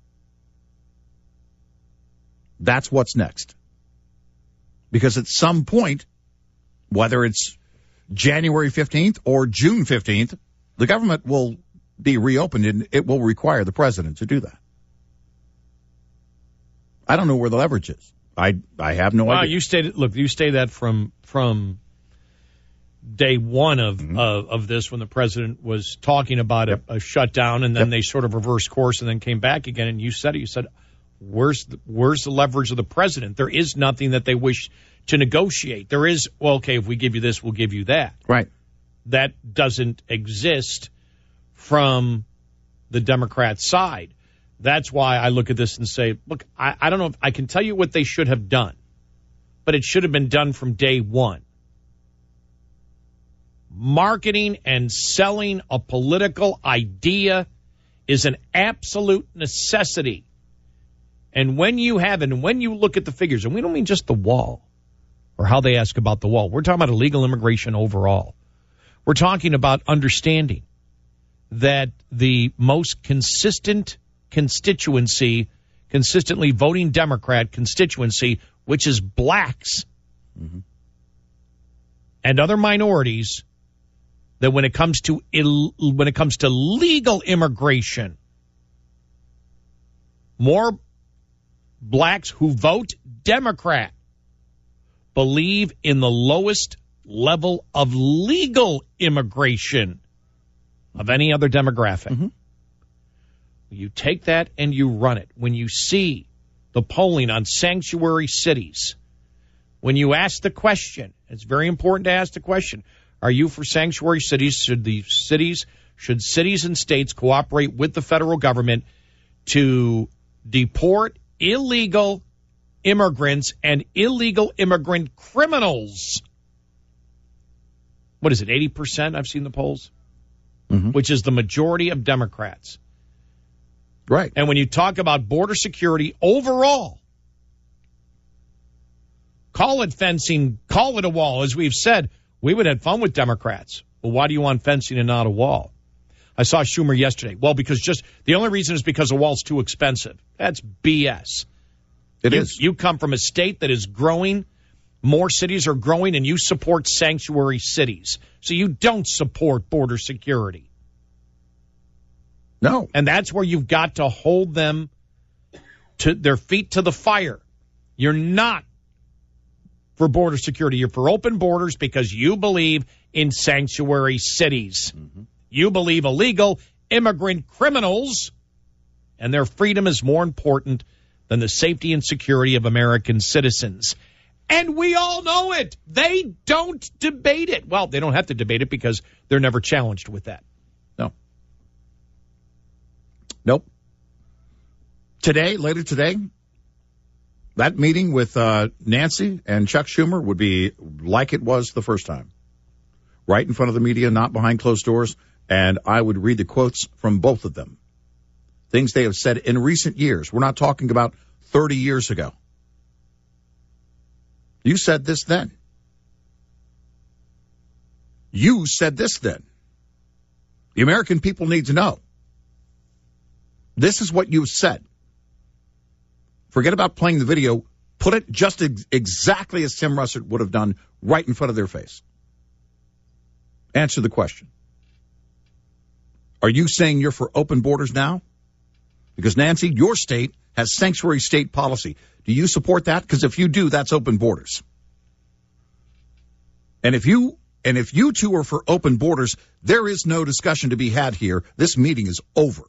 That's what's next. Because at some point, whether it's January 15th or June 15th, the government will be reopened and it will require the president to do that. I don't know where the leverage is. I have no idea. You stated that from day one of this when the president was talking about a shutdown, and then they sort of reversed course and then came back again. And you said it. You said, where's the leverage of the president? There is nothing that they wish to negotiate. There is, well, okay, if we give you this, we'll give you that. Right. That doesn't exist from the Democrat side. That's why I look at this and say, look, I don't know if I can tell you what they should have done, but it should have been done from day one. Marketing and selling a political idea is an absolute necessity. And when you look at the figures, and we don't mean just the wall or how they ask about the wall. We're talking about illegal immigration overall. We're talking about understanding that the most consistent constituency, consistently voting Democrat constituency, which is blacks, and other minorities that when it comes to legal immigration, more blacks who vote Democrat believe in the lowest level of legal immigration of any other demographic. Mm-hmm. You take that and you run it. When you see the polling on sanctuary cities, when you ask the question, it's very important to ask the question, are you for sanctuary cities? Should cities and states cooperate with the federal government to deport illegal immigrants and illegal immigrant criminals? What is it, 80%? I've seen the polls, which is the majority of Democrats. Right. And when you talk about border security overall, call it fencing, call it a wall. As we've said, we would have fun with Democrats. Well, why do you want fencing and not a wall? I saw Schumer yesterday. Well, the only reason is because a wall's too expensive. That's BS. It is. You come from a state that is growing, more cities are growing, and you support sanctuary cities. So you don't support border security. No. And that's where you've got to hold them to their feet to the fire. You're not for border security. You're for open borders because you believe in sanctuary cities. Mm-hmm. You believe illegal immigrant criminals and their freedom is more important than the safety and security of American citizens. And we all know it. They don't debate it. Well, they don't have to debate it because they're never challenged with that. No. Nope. Later today, that meeting with Nancy and Chuck Schumer would be like it was the first time. Right in front of the media, not behind closed doors. And I would read the quotes from both of them. Things they have said in recent years. We're not talking about 30 years ago. You said this then. You said this then. The American people need to know. This is what you said. Forget about playing the video. Put it just exactly as Tim Russert would have done right in front of their face. Answer the question. Are you saying you're for open borders now? Because, Nancy, your state has sanctuary state policy. Do you support that? Because if you do, that's open borders. And if you two are for open borders, there is no discussion to be had here. This meeting is over.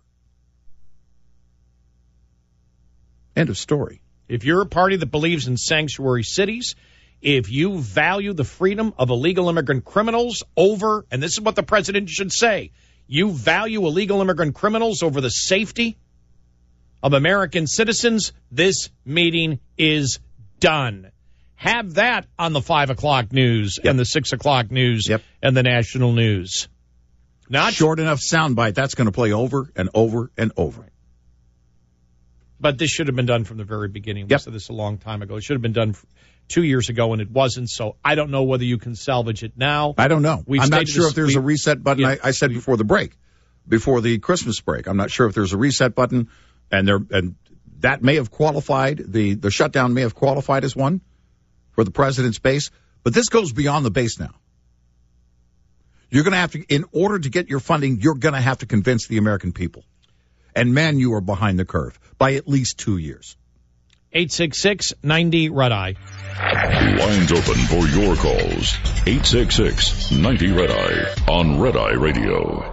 End of story. If you're a party that believes in sanctuary cities, if you value the freedom of illegal immigrant criminals over, and this is what the president should say, you value illegal immigrant criminals over the safety of American citizens, this meeting is done. Have that on the 5 o'clock news and the 6 o'clock news and the national news. Not short enough soundbite. That's going to play over and over and over. But this should have been done from the very beginning. We said this a long time ago. It should have been done 2 years ago, and it wasn't. So I don't know whether you can salvage it now. I don't know. I'm not sure if there's a reset button. Yeah. I said before the break, before the Christmas break, I'm not sure if there's a reset button, and that may have qualified. The shutdown may have qualified as one for the president's base. But this goes beyond the base now. You're going to have to, in order to get your funding, you're going to have to convince the American people. And, man, you are behind the curve by at least 2 years. 866-90-RED-EYE. Lines open for your calls. 866-90-RED-EYE on Red Eye Radio.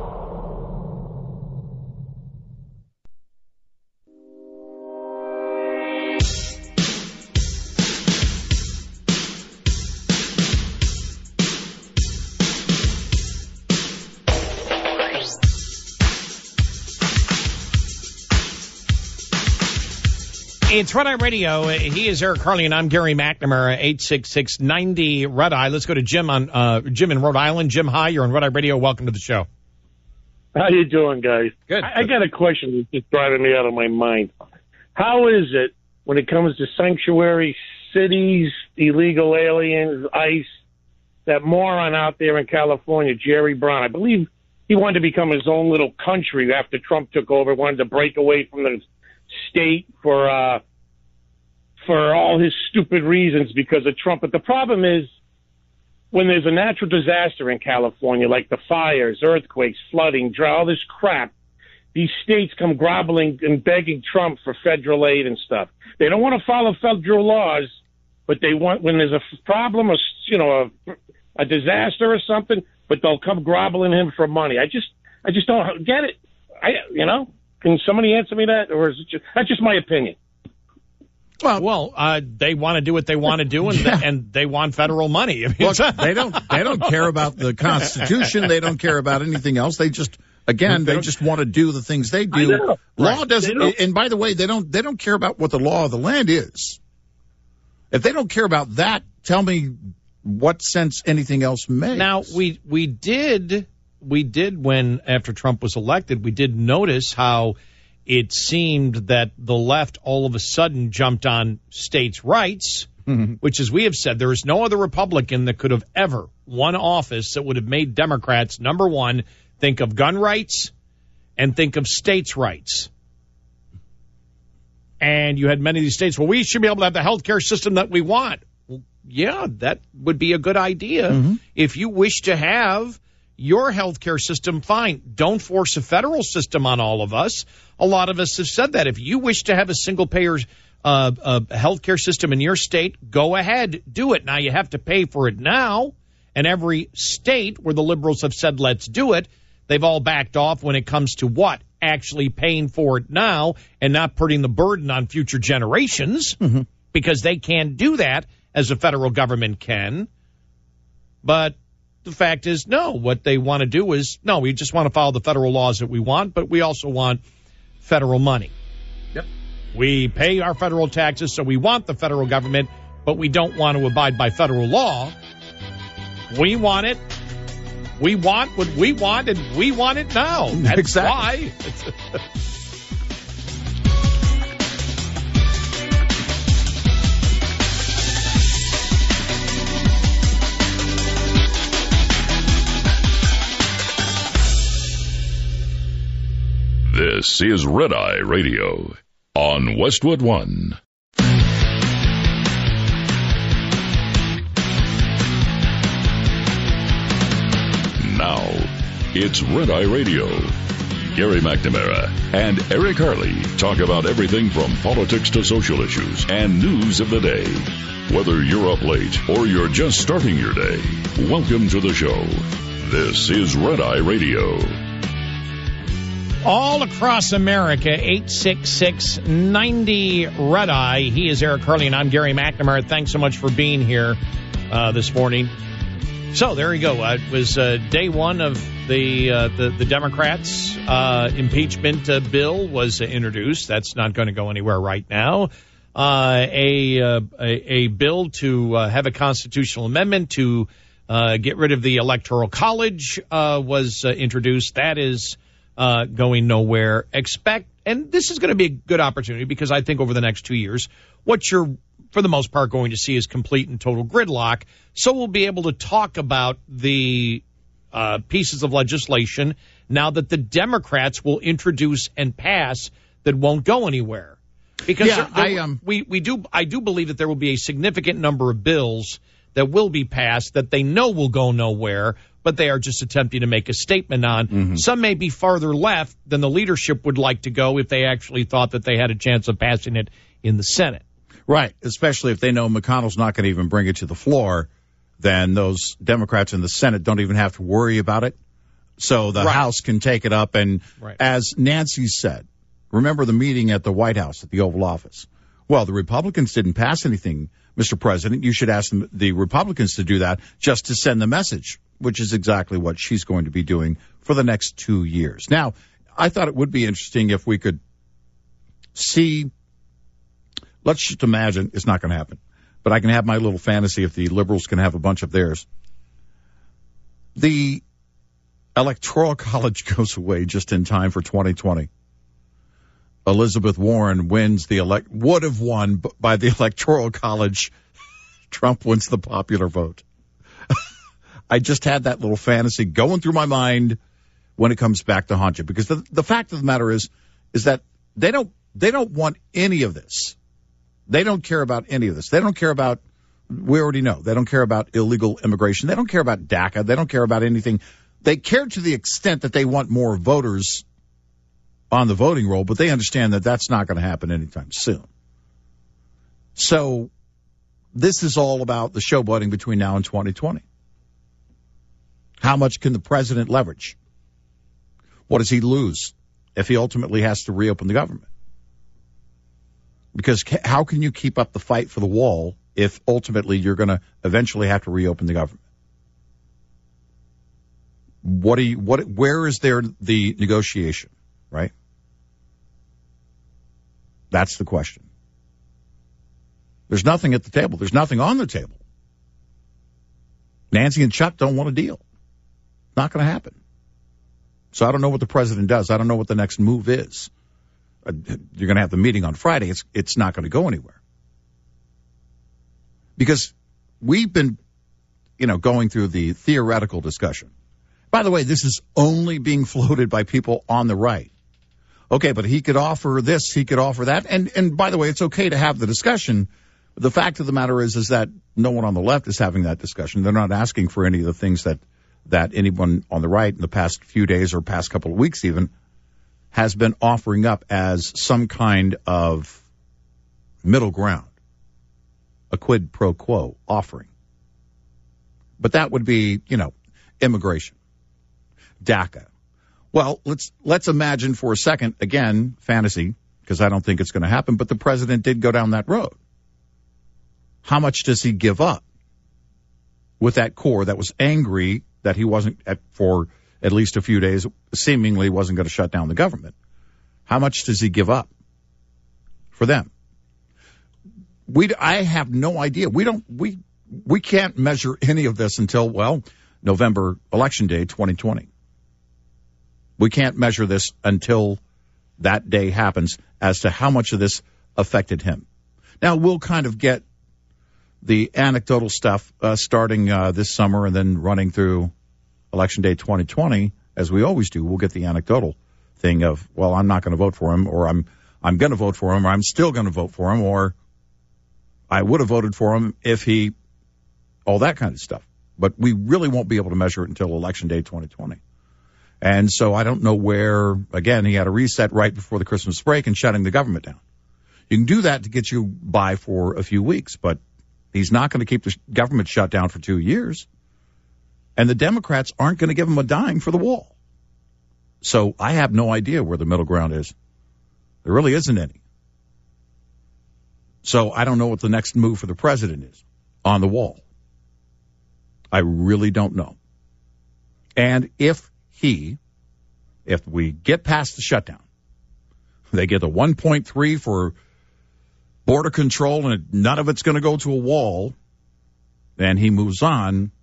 It's Red Eye Radio. He is Eric Harley, and I'm Gary McNamara, 866-90-RED-EYE. Let's go to Jim Jim in Rhode Island. Jim, hi. You're on Red Eye Radio. Welcome to the show. How you doing, guys? Good. I got a question that's just driving me out of my mind. How is it when it comes to sanctuary cities, illegal aliens, ICE, that moron out there in California, Jerry Brown, I believe he wanted to become his own little country after Trump took over, wanted to break away from the state for all his stupid reasons because of Trump. But the problem is when there's a natural disaster in California, like the fires, earthquakes, flooding, drought, all this crap, these states come groveling and begging Trump for federal aid and stuff. They don't want to follow federal laws, but they want, when there's a problem or, a disaster or something, but they'll come groveling him for money. I just don't get it. Can somebody answer me that, or is it that's just my opinion? Well, they want to do what they want to do, and they want federal money. I mean, look, they don't care about the Constitution. They don't care about anything else. They just want to do the things they do. Law doesn't. And by the way, they don't care about what the law of the land is. If they don't care about that, tell me what sense anything else makes. Now we did when after Trump was elected, we did notice how it seemed that the left all of a sudden jumped on states' rights, which, as we have said, there is no other Republican that could have ever won office that would have made Democrats, number one, think of gun rights and think of states' rights. And you had many of these states, well, we should be able to have the health care system that we want. Well, yeah, that would be a good idea. If you wish to have your healthcare system, fine. Don't force a federal system on all of us. A lot of us have said that. If you wish to have a single-payer healthcare system in your state, go ahead, do it. Now, you have to pay for it now. And every state where the liberals have said, let's do it, they've all backed off when it comes to what? Actually paying for it now and not putting the burden on future generations because they can't do that as the federal government can. But the fact is, no, what they want to do is, no, we just want to follow the federal laws that we want, but we also want federal money. Yep. We pay our federal taxes, so we want the federal government, but we don't want to abide by federal law. We want it. We want what we want, and we want it now. That's exactly why. This is Red Eye Radio on Westwood One. Now, it's Red Eye Radio. Gary McNamara and Eric Harley talk about everything from politics to social issues and news of the day. Whether you're up late or you're just starting your day, welcome to the show. This is Red Eye Radio. All across America, 866-90-RED-EYE. He is Eric Harley, and I'm Gary McNamara. Thanks so much for being here this morning. So there you go. It was day one of the Democrats' impeachment bill was introduced. That's not going to go anywhere right now. A bill to have a constitutional amendment to get rid of the Electoral College was introduced. That is going nowhere. And this is going to be a good opportunity because I think over the next 2 years, what you're, for the most part, going to see is complete and total gridlock. So we'll be able to talk about the pieces of legislation now that the Democrats will introduce and pass that won't go anywhere. Because I do believe that there will be a significant number of bills that will be passed that they know will go nowhere, but they are just attempting to make a statement on. Some may be farther left than the leadership would like to go if they actually thought that they had a chance of passing it in the Senate. Right, especially if they know McConnell's not going to even bring it to the floor, then those Democrats in the Senate don't even have to worry about it. So the House can take it up. And as Nancy said, remember the meeting at the White House, at the Oval Office? Well, the Republicans didn't pass anything, Mr. President. You should ask the Republicans to do that just to send the message, which is exactly what she's going to be doing for the next 2 years. Now, I thought it would be interesting if we could see, let's just imagine, it's not going to happen, but I can have my little fantasy if the liberals can have a bunch of theirs. The Electoral College goes away just in time for 2020. Elizabeth Warren wins would have won by the Electoral College. Trump wins the popular vote. I just had that little fantasy going through my mind when it comes back to haunt you, because the fact of the matter is that they don't want any of this. They don't care about any of this. They don't care about We already know. They don't care about illegal immigration. They don't care about DACA. They don't care about anything. They care to the extent that they want more voters on the voting roll, but they understand that that's not going to happen anytime soon. So this is all about the showboating between now and 2020. How much can the president leverage? What does he lose if he ultimately has to reopen the government? Because how can you keep up the fight for the wall if ultimately you're going to eventually have to reopen the government? Where is there the negotiation, right? That's the question. There's nothing at the table. There's nothing on the table. Nancy and Chuck don't want a deal. Not going to happen. So I don't know what the president does. I don't know what the next move is. You're going to have the meeting on Friday. It's not going to go anywhere. Because we've been, going through the theoretical discussion. By the way, this is only being floated by people on the right. Okay, but he could offer this, he could offer that. And by the way, it's okay to have the discussion. The fact of the matter is that no one on the left is having that discussion. They're not asking for any of the things that anyone on the right in the past few days or past couple of weeks even has been offering up as some kind of middle ground, a quid pro quo offering. But that would be, immigration, DACA. Well, let's imagine for a second, again, fantasy, because I don't think it's going to happen, but the president did go down that road. How much does he give up with that core that was angry that he wasn't, for at least a few days, seemingly wasn't going to shut down the government? How much does he give up for them? I have no idea. We can't measure any of this until, November election day 2020. We can't measure this until that day happens as to how much of this affected him. Now, we'll kind of get the anecdotal stuff starting this summer and then running through election day 2020, as we always do. We'll get the anecdotal thing of, I'm not going to vote for him, or I'm going to vote for him, or I'm still going to vote for him, or I would have voted for him if he, all that kind of stuff. But we really won't be able to measure it until election day 2020. And so I don't know where, again, he had a reset right before the Christmas break and shutting the government down. You can do that to get you by for a few weeks, but he's not going to keep the government shut down for 2 years. And the Democrats aren't going to give him a dime for the wall. So I have no idea where the middle ground is. There really isn't any. So I don't know what the next move for the president is on the wall. I really don't know. And if we get past the shutdown, they get the 1.3 for border control and none of it's going to go to a wall, and he moves on,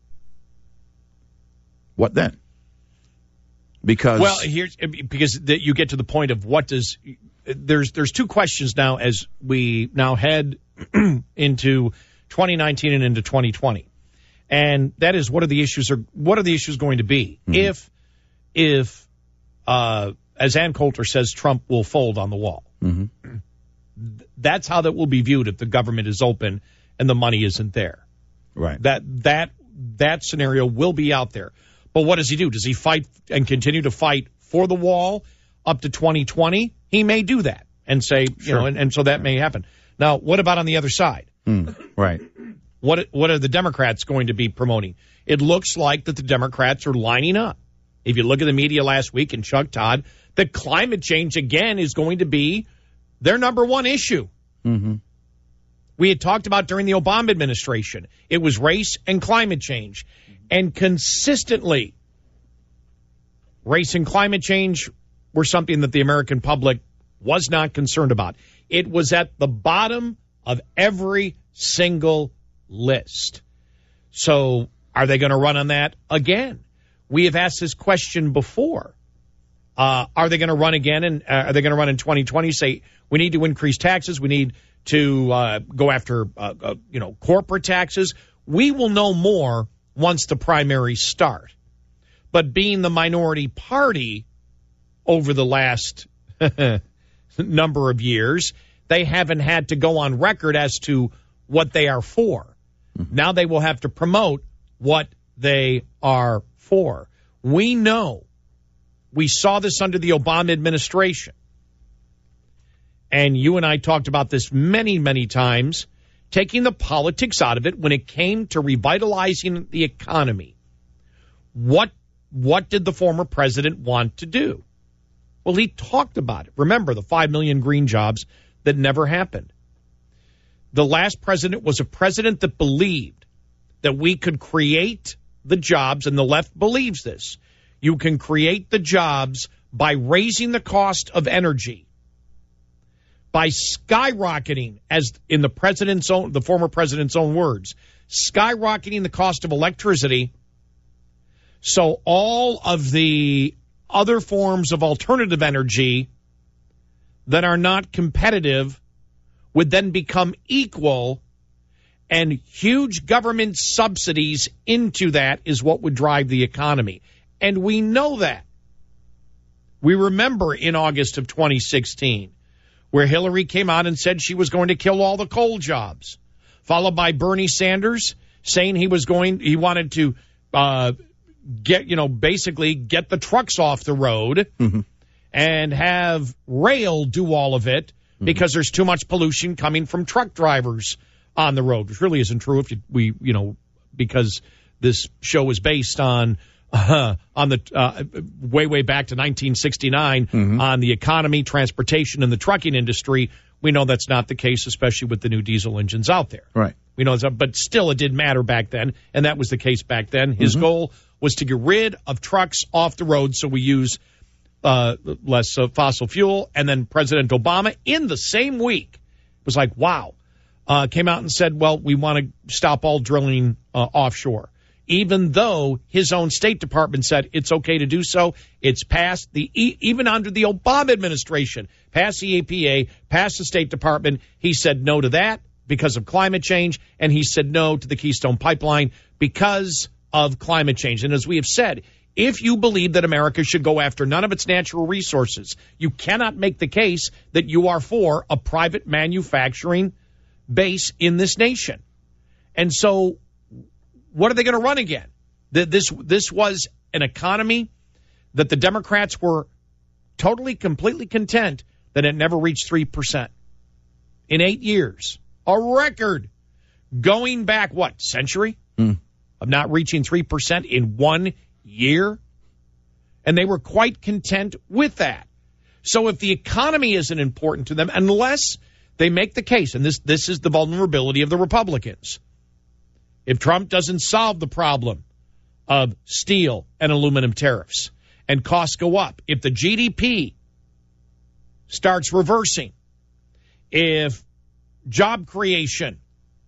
what then? Because you get to the point of there's two questions now as we now head into 2019 and into 2020. And that is, what are the issues going to be? Mm-hmm. If as Ann Coulter says, Trump will fold on the wall. Mm-hmm. That's how that will be viewed if the government is open and the money isn't there. Right. That scenario will be out there. But what does he do? Does he fight and continue to fight for the wall up to 2020? He may do that and say, sure. And so that may happen. Now, what about on the other side? Right. What are the Democrats going to be promoting? It looks like that the Democrats are lining up. If you look at the media last week and Chuck Todd, that climate change, again, is going to be their number one issue. Mm-hmm. We had talked about during the Obama administration. It was race and climate change. And consistently, race and climate change were something that the American public was not concerned about. It was at the bottom of every single list. So are they going to run on that again? We have asked this question before. Are they going to run again? And are they going to run in 2020? Say, we need to increase taxes. We need to go after, corporate taxes. We will know more once the primaries start. But being the minority party over the last number of years, they haven't had to go on record as to what they are for. Now they will have to promote what they are for. We know. We saw this under the Obama administration. And you and I talked about this many, many times, taking the politics out of it when it came to revitalizing the economy. What did the former president want to do? Well, he talked about it. Remember, the 5 million green jobs that never happened. The last president was a president that believed that we could create the jobs, and the left believes this. You can create the jobs by raising the cost of energy, by skyrocketing, as in the former president's own words, skyrocketing the cost of electricity. So all of the other forms of alternative energy that are not competitive would then become equal, and huge government subsidies into that is what would drive the economy. And we know that. We remember in August of 2016 where Hillary came out and said she was going to kill all the coal jobs, followed by Bernie Sanders saying he wanted to basically get the trucks off the road and have rail do all of it because there's too much pollution coming from truck drivers on the road, which really isn't true because this show is based on the way back to 1969 on the economy, transportation, and the trucking industry. We know that's not the case, especially with the new diesel engines out there. Right. We know, but still, it did matter back then, and that was the case back then. His goal was to get rid of trucks off the road so we use less fossil fuel. And then President Obama, in the same week, was like, wow, came out and said, well, we want to stop all drilling offshore. Even though his own State Department said it's okay to do so, it's passed even under the Obama administration, passed the EPA, passed the State Department. He said no to that because of climate change, and he said no to the Keystone Pipeline because of climate change. And as we have said, if you believe that America should go after none of its natural resources, you cannot make the case that you are for a private manufacturing base in this nation. And so what are they going to run again? This was an economy that the Democrats were totally, completely content that it never reached 3% in 8 years. A record going back, century? Of not reaching 3% in 1 year? And they were quite content with that. So if the economy isn't important to them, unless they make the case, and this is the vulnerability of the Republicans, if Trump doesn't solve the problem of steel and aluminum tariffs and costs go up, if the GDP starts reversing, if job creation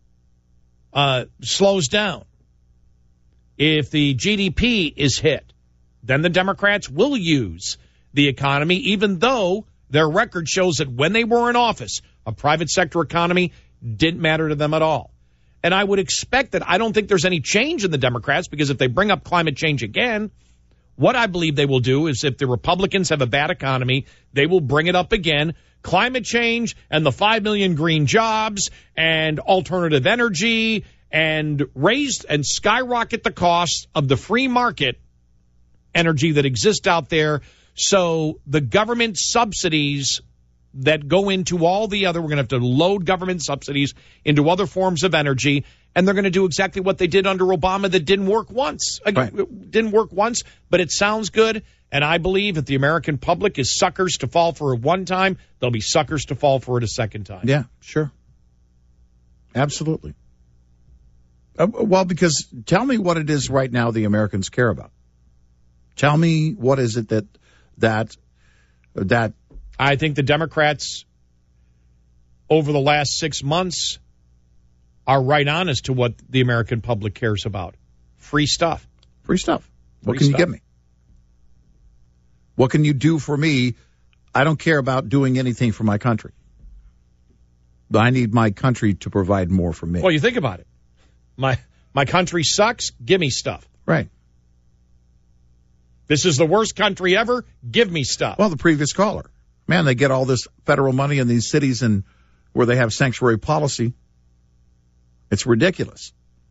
slows down, if the GDP is hit, then the Democrats will use the economy, even though their record shows that when they were in office, a private sector economy didn't matter to them at all. And I would expect that. I don't think there's any change in the Democrats, because if they bring up climate change again, what I believe they will do is if the Republicans have a bad economy, they will bring it up again. Climate change and the 5 million green jobs and alternative energy and raise and skyrocket the cost of the free market energy that exists out there. So the government subsidies that go into all the other, we're going to have to load government subsidies into other forms of energy, and they're going to do exactly what they did under Obama that didn't work once. Again, it didn't work once, but it sounds good, and I believe if the American public is suckers to fall for it one time, they'll be suckers to fall for it a second time. Yeah, sure. Absolutely. Well, because tell me what it is right now the Americans care about. Tell me what is it that I think the Democrats over the last 6 months are right on as to what the American public cares about. Free stuff. Free stuff. What can you give me? What can you do for me? I don't care about doing anything for my country. I need my country to provide more for me. Well, you think about it. My country sucks. Give me stuff. Right. This is the worst country ever. Give me stuff. Well, the previous caller. Man, they get all this federal money in these cities and where they have sanctuary policy. It's ridiculous.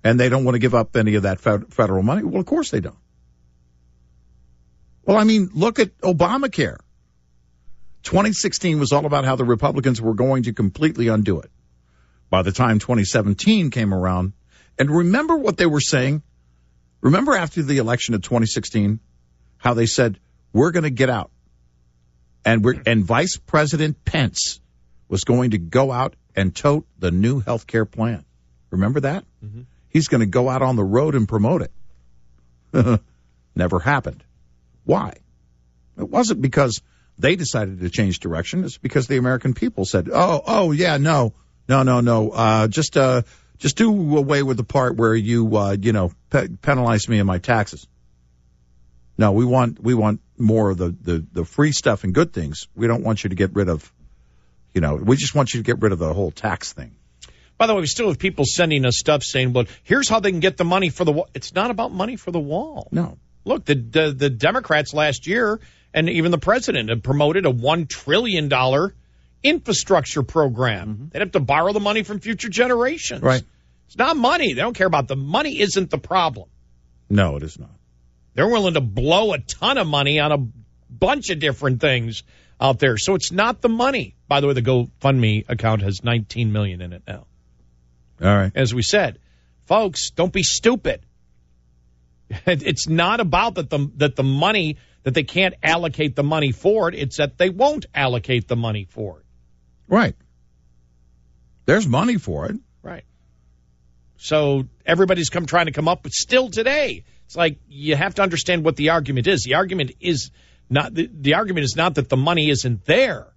And they don't want to give up any of that federal money. Well, of course they don't. Well, I mean, look at Obamacare. 2016 was all about how the Republicans were going to completely undo it. By the time 2017 came around, and remember what they were saying? Remember after the election of 2016, how they said, we're going to get out. And Vice President Pence was going to go out and tote the new health care plan. Remember that? Mm-hmm. He's going to go out on the road and promote it. Never happened. Why? It wasn't because they decided to change direction. It's because the American people said, yeah, no. Just do away with the part where you penalize me and my taxes. No, we want more of the free stuff and good things. We don't want you to get rid of, we just want you to get rid of the whole tax thing. By the way, we still have people sending us stuff saying, well, here's how they can get the money for the wall. It's not about money for the wall. No. Look, the Democrats last year and even the president have promoted a $1 trillion infrastructure program. Mm-hmm. They'd have to borrow the money from future generations. Right. It's not money. They don't care about the money. Isn't the problem. No, it is not. They're willing to blow a ton of money on a bunch of different things out there. So it's not the money. By the way, the GoFundMe account has $19 million in it now. All right. As we said, folks, don't be stupid. It's not about that the money, that they can't allocate the money for it. It's that they won't allocate the money for it. Right. There's money for it. Right. So everybody's trying to come up with still today. It's like you have to understand what the argument is. The argument is not the argument is not that the money isn't there.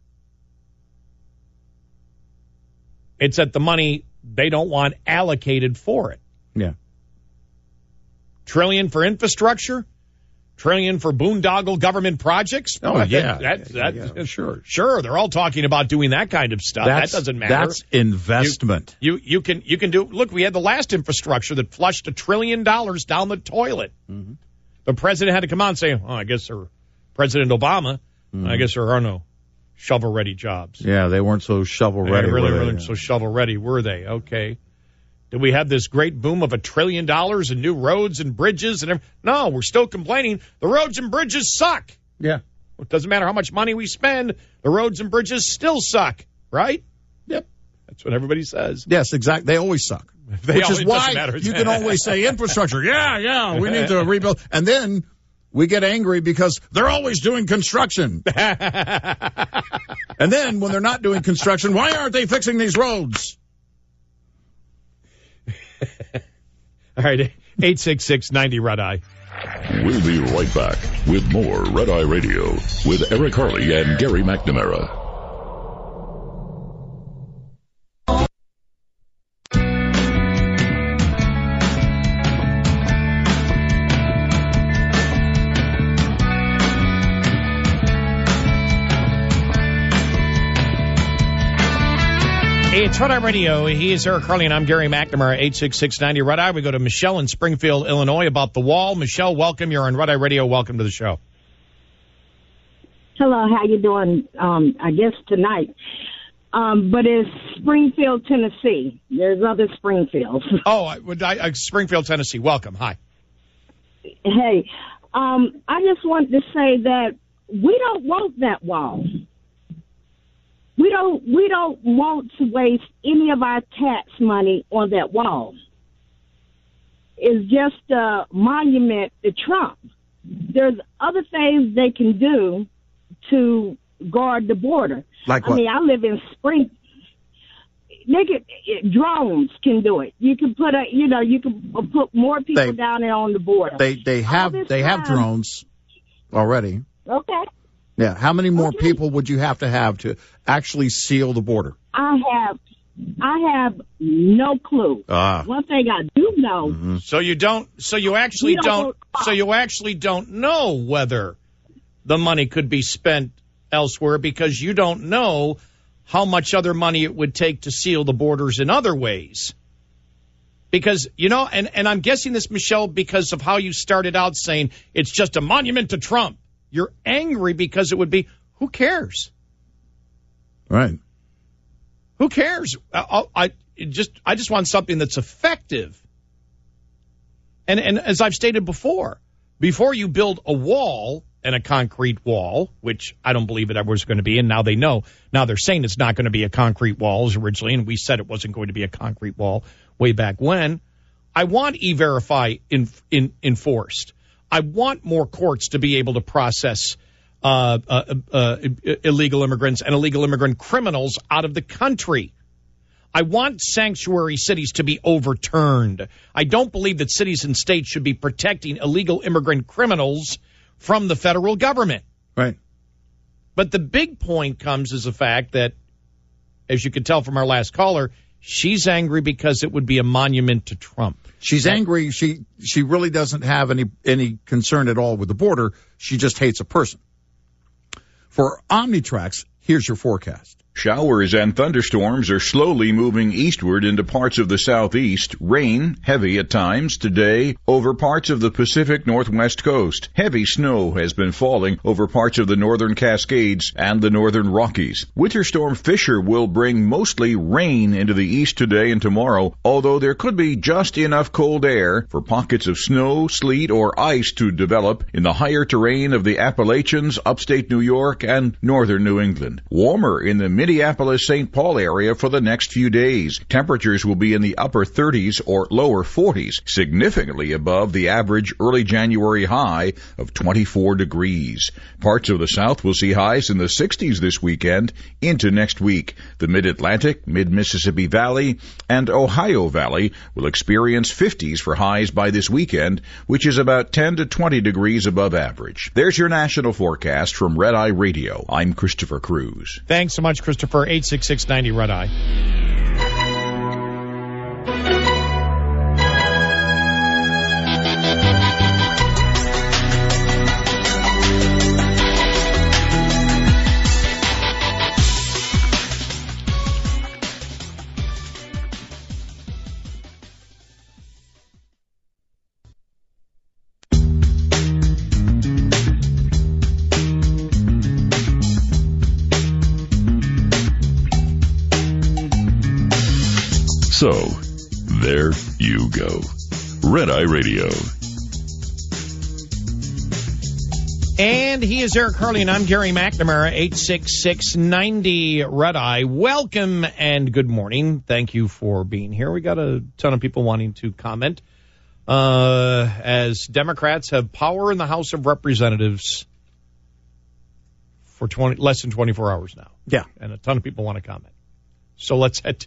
It's that the money they don't want allocated for it. Yeah. Trillion for infrastructure, trillion for boondoggle government projects. Oh, sure. Sure, they're all talking about doing that kind of stuff. That doesn't matter. That's investment. You can do. Look, we had the last infrastructure that flushed $1 trillion down the toilet. Mm-hmm. The president had to come out and say, President Obama, I guess there are no shovel-ready jobs. Yeah, they weren't so shovel-ready. They really weren't so shovel-ready, were they? Okay. Did we have this great boom of $1 trillion in new roads and bridges? No, we're still complaining. The roads and bridges suck. Yeah. It doesn't matter how much money we spend. The roads and bridges still suck, right? Yep. That's what everybody says. Yes, exactly. They always suck. Which is why you can always say infrastructure. Yeah, we need to rebuild. And then we get angry because they're always doing construction. And then when they're not doing construction, why aren't they fixing these roads? All right, 866-90-RED-EYE. We'll be right back with more Red Eye Radio with Eric Harley and Gary McNamara. It's Red Eye Radio. He is Eric Harley, and I'm Gary McNamara, 866-90 Red Eye. We go to Michelle in Springfield, Illinois, about the wall. Michelle, welcome. You're on Red Eye Radio. Welcome to the show. Hello. How you doing? I guess tonight. But it's Springfield, Tennessee. There's other Springfields. Springfield, Tennessee. Welcome. Hi. Hey, I just wanted to say that we don't want that wall. We don't want to waste any of our tax money on that wall. It's just a monument to Trump. There's other things they can do to guard the border. Like what? I mean, I live in Spring. Drones can do it. You can put put more people down there on the border. They have drones already. Okay. Yeah. How many more people would you have to actually seal the border? I have no clue. One thing I do know. Mm-hmm. So you actually don't know whether the money could be spent elsewhere because you don't know how much other money it would take to seal the borders in other ways. Because, and I'm guessing this, Michelle, because of how you started out saying it's just a monument to Trump. You're angry because it would be, who cares? Right. Who cares? I just want something that's effective. And as I've stated before you build a wall, and a concrete wall, which I don't believe it ever was going to be, and now they know. Now they're saying it's not going to be a concrete wall as originally, and we said it wasn't going to be a concrete wall way back when. I want E-Verify enforced. I want more courts to be able to process illegal immigrants and illegal immigrant criminals out of the country. I want sanctuary cities to be overturned. I don't believe that cities and states should be protecting illegal immigrant criminals from the federal government. Right. But the big point comes as the fact that, as you could tell from our last caller, she's angry because it would be a monument to Trump. She's angry. She really doesn't have any concern at all with the border. She just hates a person. For Omnitrax, here's your forecast. Showers and thunderstorms are slowly moving eastward into parts of the southeast. Rain, heavy at times, today over parts of the Pacific Northwest coast. Heavy snow has been falling over parts of the northern Cascades and the northern Rockies. Winter Storm Fisher will bring mostly rain into the east today and tomorrow, although there could be just enough cold air for pockets of snow, sleet, or ice to develop in the higher terrain of the Appalachians, upstate New York, and northern New England. Warmer in the Minneapolis-St. Paul area for the next few days. Temperatures will be in the upper 30s or lower 40s, significantly above the average early January high of 24 degrees. Parts of the South will see highs in the 60s this weekend into next week. The Mid-Atlantic, Mid-Mississippi Valley, and Ohio Valley will experience 50s for highs by this weekend, which is about 10 to 20 degrees above average. There's your national forecast from Red Eye Radio. I'm Christopher Cruz. Thanks so much, Christopher. 86690 Red Eye. So, there you go. Red Eye Radio. And he is Eric Harley, and I'm Gary McNamara, 86690 Red Eye. Welcome and good morning. Thank you for being here. We got a ton of people wanting to comment. As Democrats have power in the House of Representatives for less than 24 hours now. Yeah. And a ton of people want to comment. So let's head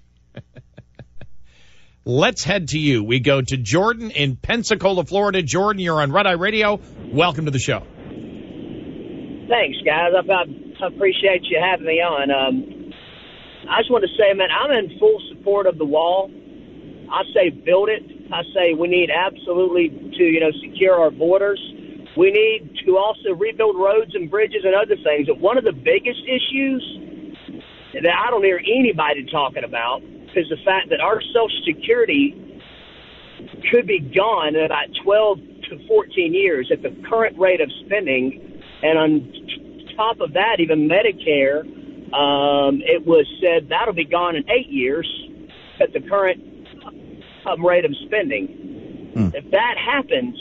Let's head to you. We go to Jordan in Pensacola, Florida. Jordan, you're on Red Eye Radio. Welcome to the show. Thanks, guys. I appreciate you having me on. I just want to say, man, I'm in full support of the wall. I say build it. I say we need absolutely to, secure our borders. We need to also rebuild roads and bridges and other things. But one of the biggest issues that I don't hear anybody talking about is the fact that our Social Security could be gone in about 12 to 14 years at the current rate of spending. And on top of that, even Medicare, it was said that'll be gone in 8 years at the current rate of spending. If that happens,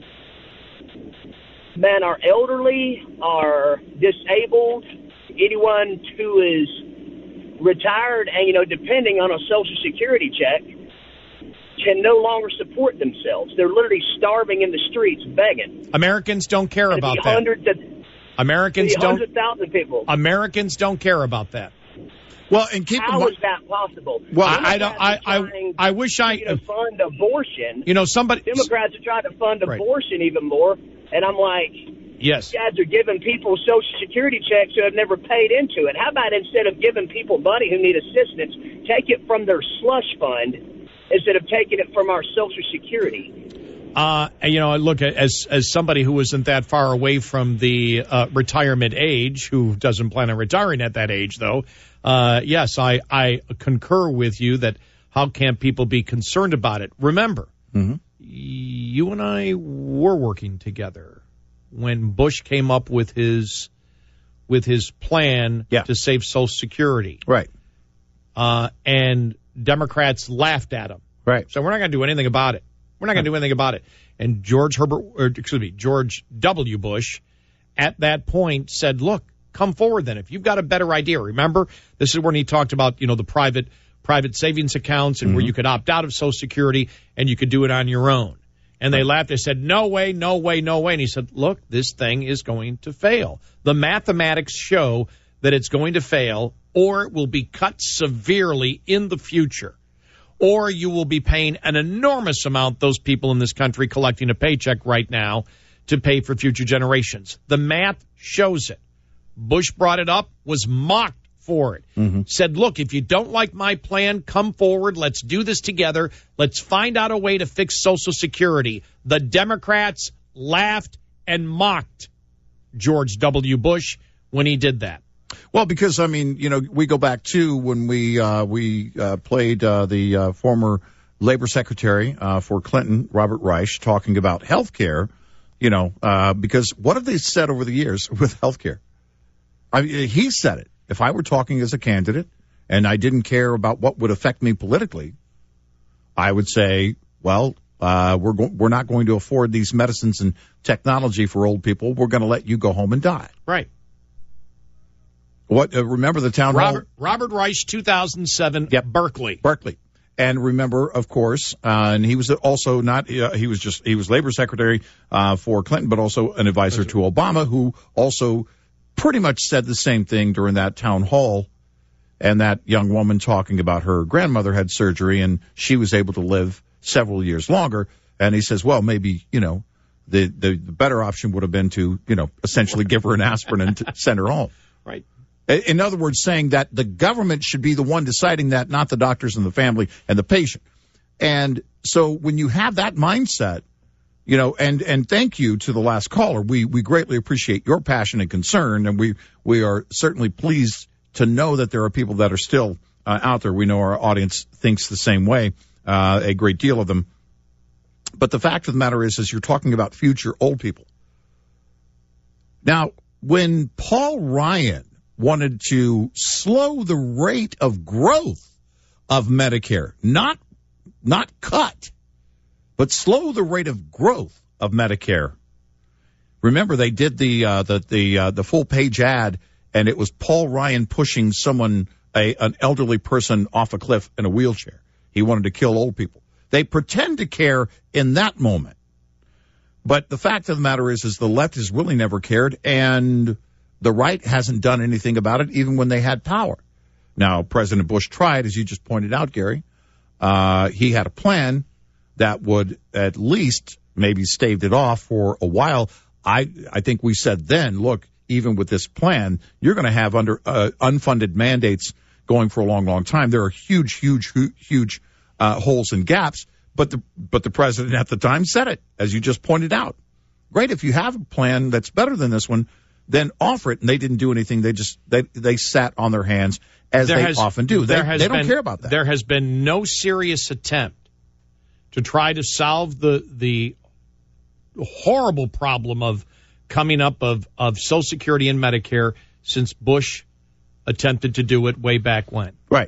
man, our elderly, our disabled, anyone who is retired and, depending on a Social Security check, can no longer support themselves. They're literally starving in the streets, begging. Americans don't care about that. Americans don't. 100,000 people. Americans don't care about that. Well, and keep how is that possible? Well, I wish I to fund abortion. Somebody Democrats are trying to fund abortion even more, and I'm like, yes, you guys are giving people Social Security checks who have never paid into it. How about instead of giving people money who need assistance, take it from their slush fund instead of taking it from our Social Security? Look, as somebody who isn't that far away from the retirement age, who doesn't plan on retiring at that age, though, yes, I concur with you that how can people be concerned about it? Remember, you and I were working together when Bush came up with his plan to save Social Security. Right. And Democrats laughed at him. Right. So we're not going to do anything about it. We're not going to do anything about it. And George W. Bush at that point said, look, come forward then. If you've got a better idea. Remember, this is when he talked about, the private savings accounts and where you could opt out of Social Security and you could do it on your own. And they laughed. They said, no way, no way, no way. And he said, look, this thing is going to fail. The mathematics show that it's going to fail, or it will be cut severely in the future. Or you will be paying an enormous amount, those people in this country collecting a paycheck right now, to pay for future generations. The math shows it. Bush brought it up, was mocked for it. Said, look, if you don't like my plan, come forward. Let's do this together. Let's find out a way to fix Social Security. The Democrats laughed and mocked George W. Bush when he did that. Well, because, we go back to when we played the former labor secretary for Clinton, Robert Reich, talking about health care, because what have they said over the years with health care? He said it. If I were talking as a candidate and I didn't care about what would affect me politically, I would say, well, we're not going to afford these medicines and technology for old people. We're going to let you go home and die. Right. Remember the town hall? Robert Reich, 2007, Berkeley. And remember, of course, and he was also he was labor secretary for Clinton, but also an advisor to Obama, who also pretty much said the same thing during that town hall. And that young woman talking about her grandmother had surgery and she was able to live several years longer. And he says, well, maybe, the better option would have been to, essentially give her an aspirin and to send her home. Right. In other words, saying that the government should be the one deciding that, not the doctors and the family and the patient. And so when you have that mindset, and thank you to the last caller. We greatly appreciate your passion and concern, and we are certainly pleased to know that there are people that are still out there. We know our audience thinks the same way, a great deal of them. But the fact of the matter is you're talking about future old people. Now, when Paul Ryan wanted to slow the rate of growth of Medicare, not cut, but slow the rate of growth of Medicare. Remember, they did the full page ad, and it was Paul Ryan pushing an elderly person off a cliff in a wheelchair. He wanted to kill old people. They pretend to care in that moment, but the fact of the matter is the left has really never cared, and the right hasn't done anything about it, even when they had power. Now, President Bush tried, as you just pointed out, Gary. He had a plan that would at least maybe staved it off for a while. I think we said then, look, even with this plan, you're going to have unfunded mandates going for a long, long time. There are huge holes and gaps, but the president at the time said it, as you just pointed out. Great, if you have a plan that's better than this one, then offer it. And they didn't do anything. They sat on their hands, as they often do. They don't care about that. There has been no serious attempt to try to solve the horrible problem of coming up of Social Security and Medicare since Bush attempted to do it way back when. Right,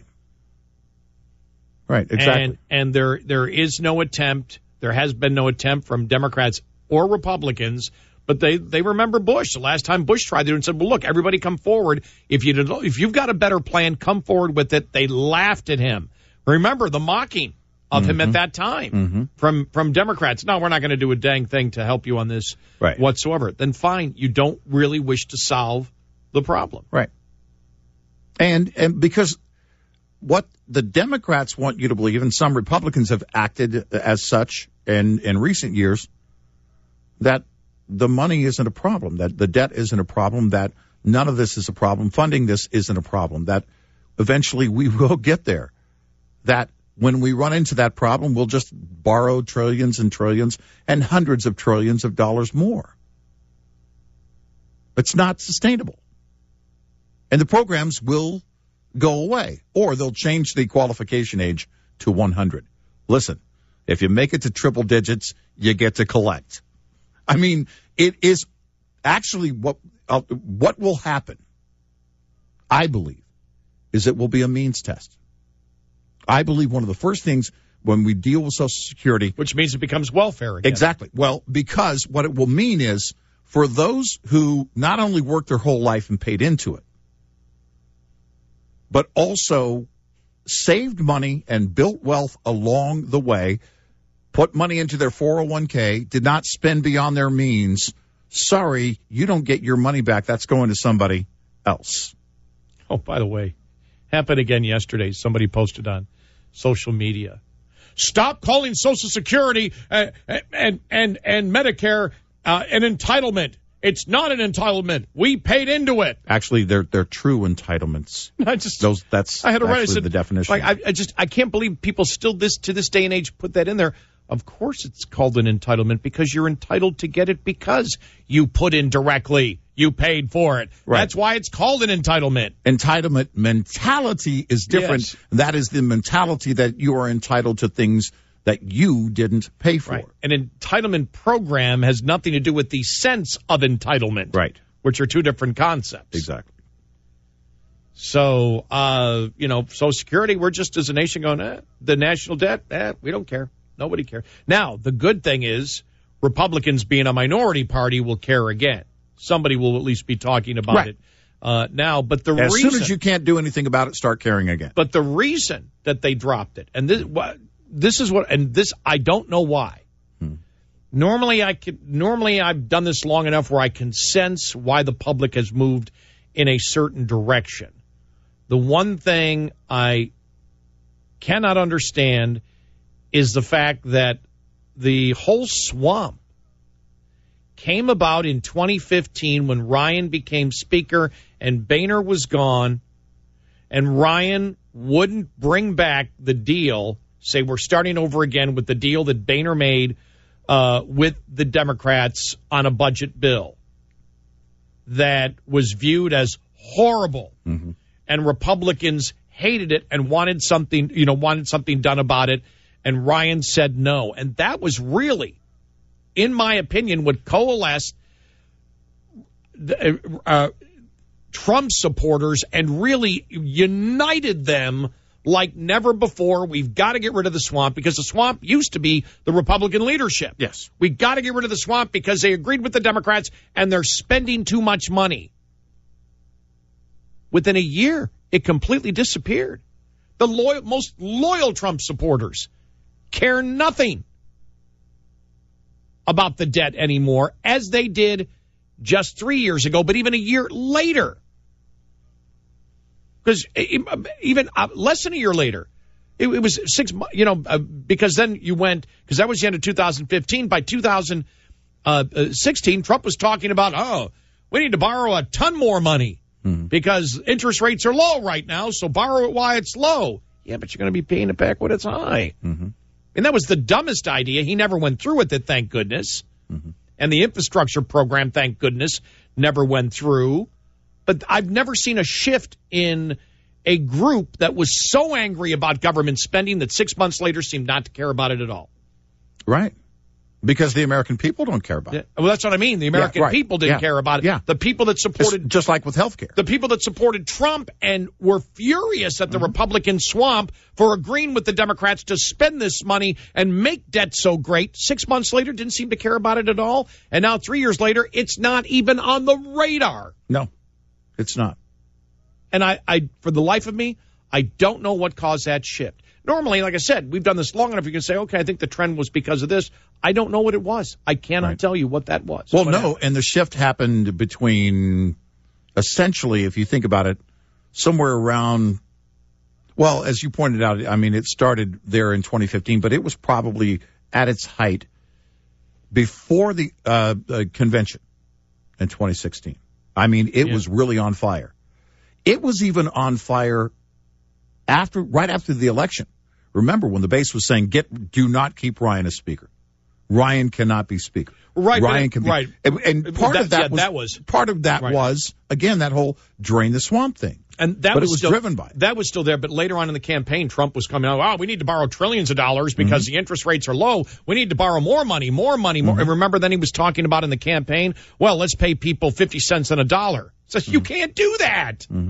exactly. And there is no attempt. There has been no attempt from Democrats or Republicans, but they remember Bush. The last time Bush tried to do it and said, well, look, everybody come forward. If you've got a better plan, come forward with it. They laughed at him. Remember the mocking of him at that time from Democrats. No, we're not going to do a dang thing to help you on this whatsoever. Then fine, you don't really wish to solve the problem. Right. And because what the Democrats want you to believe, and some Republicans have acted as such in recent years, that the money isn't a problem, that the debt isn't a problem, that none of this is a problem, funding this isn't a problem, that eventually we will get there, that when we run into that problem, we'll just borrow trillions and trillions and hundreds of trillions of dollars more. It's not sustainable. And the programs will go away, or they'll change the qualification age to 100. Listen, if you make it to triple digits, you get to collect. I mean, it is actually what will happen, I believe, is it will be a means test. I believe one of the first things when we deal with Social Security. Which means it becomes welfare again. Exactly. Well, because what it will mean is for those who not only worked their whole life and paid into it, but also saved money and built wealth along the way, put money into their 401k, did not spend beyond their means, sorry, you don't get your money back. That's going to somebody else. Oh, by the way, happened again yesterday. Somebody posted on social media. Stop calling Social Security and Medicare an entitlement. It's not an entitlement. We paid into it. Actually, they're true entitlements. I had to write. I said, the definition. I can't believe people still to this day and age put that in there. Of course, it's called an entitlement because you're entitled to get it because you put in directly. You paid for it. Right. That's why it's called an entitlement. Entitlement mentality is different. Yes. That is the mentality that you are entitled to things that you didn't pay for. Right. An entitlement program has nothing to do with the sense of entitlement. Right. Which are two different concepts. Exactly. So, Social Security, we're just as a nation going, the national debt, we don't care. Nobody cares. Now, the good thing is Republicans being a minority party will care again. Somebody will at least be talking about it now. But as soon as you can't do anything about it, start caring again. But the reason that they dropped it, and this is what, and this I don't know why. Normally I've done this long enough where I can sense why the public has moved in a certain direction. The one thing I cannot understand is the fact that the whole swamp came about in 2015 when Ryan became Speaker and Boehner was gone, and Ryan wouldn't bring back the deal, say we're starting over again with the deal that Boehner made with the Democrats on a budget bill that was viewed as horrible. Mm-hmm. And Republicans hated it and wanted something done about it. And Ryan said no. And that was really, in my opinion, what coalesced Trump supporters and really united them like never before. We've got to get rid of the swamp because the swamp used to be the Republican leadership. Yes. We've got to get rid of the swamp because they agreed with the Democrats and they're spending too much money. Within a year, it completely disappeared. The most loyal Trump supporters care nothing about the debt anymore, as they did just 3 years ago, but even a year later. Because even less than a year later, it was 6 months, because then you went, because that was the end of 2015. By 2016, Trump was talking about, we need to borrow a ton more money because interest rates are low right now, so borrow it while it's low. Yeah, but you're going to be paying it back when it's high. Mm-hmm. And that was the dumbest idea. He never went through with it, thank goodness. Mm-hmm. And the infrastructure program, thank goodness, never went through. But I've never seen a shift in a group that was so angry about government spending that 6 months later seemed not to care about it at all. Right. Because the American people don't care about it. Well, that's what I mean. The American people didn't care about it. Yeah. The people that supported... Just like with health care. The people that supported Trump and were furious at the Republican swamp for agreeing with the Democrats to spend this money and make debt so great, 6 months later didn't seem to care about it at all. And now 3 years later, it's not even on the radar. No, it's not. And I for the life of me, I don't know what caused that shift. Normally, like I said, we've done this long enough. You can say, okay, I think the trend was because of this. I don't know what it was. I cannot tell you what that was. Well, no, and the shift happened between, essentially, if you think about it, somewhere around, well, as you pointed out, I mean, it started there in 2015, but it was probably at its height before the convention in 2016. I mean, it was really on fire. It was even on fire right after the election. Remember when the base was saying, do not keep Ryan as Speaker. Ryan cannot be Speaker. Right. Ryan can be. Right. And part of that was again, that whole drain the swamp thing. And that but was it was still, driven by it. That was still there. But later on in the campaign, Trump was coming out, we need to borrow trillions of dollars because the interest rates are low. We need to borrow more money. And remember then he was talking about in the campaign, well, let's pay people 50 cents on a dollar. So you can't do that.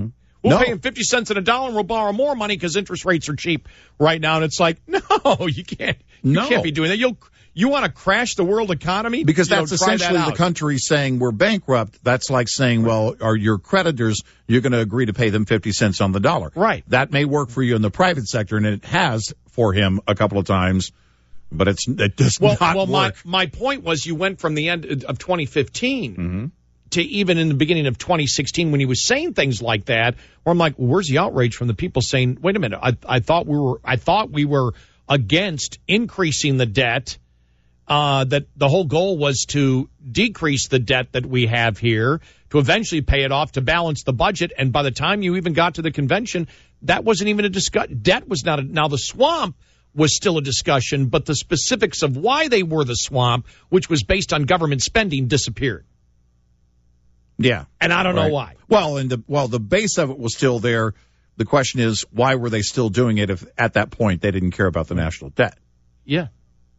We'll pay him 50 cents on a dollar and we'll borrow more money because interest rates are cheap right now. And it's like, no, you can't. You can't be doing that. You want to crash the world economy? Because that's essentially the country saying we're bankrupt. That's like saying, well, are your creditors, you're going to agree to pay them 50 cents on the dollar. Right. That may work for you in the private sector, and it has for him a couple of times, but it does not work. My point was you went from the end of 2015 to even in the beginning of 2016 when he was saying things like that, where I'm like, where's the outrage from the people saying, wait a minute, I thought we were against increasing the debt. That the whole goal was to decrease the debt that we have here, to eventually pay it off, to balance the budget. And by the time you even got to the convention, that wasn't even a discussion. Debt was not. Now, the swamp was still a discussion, but the specifics of why they were the swamp, which was based on government spending, disappeared. Yeah. And I don't know why. Well, the base of it was still there. The question is, why were they still doing it if at that point they didn't care about the national debt? Yeah.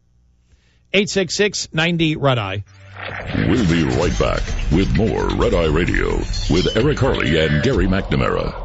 866-90-RED-EYE. We'll be right back with more Red Eye Radio with Eric Harley and Gary McNamara.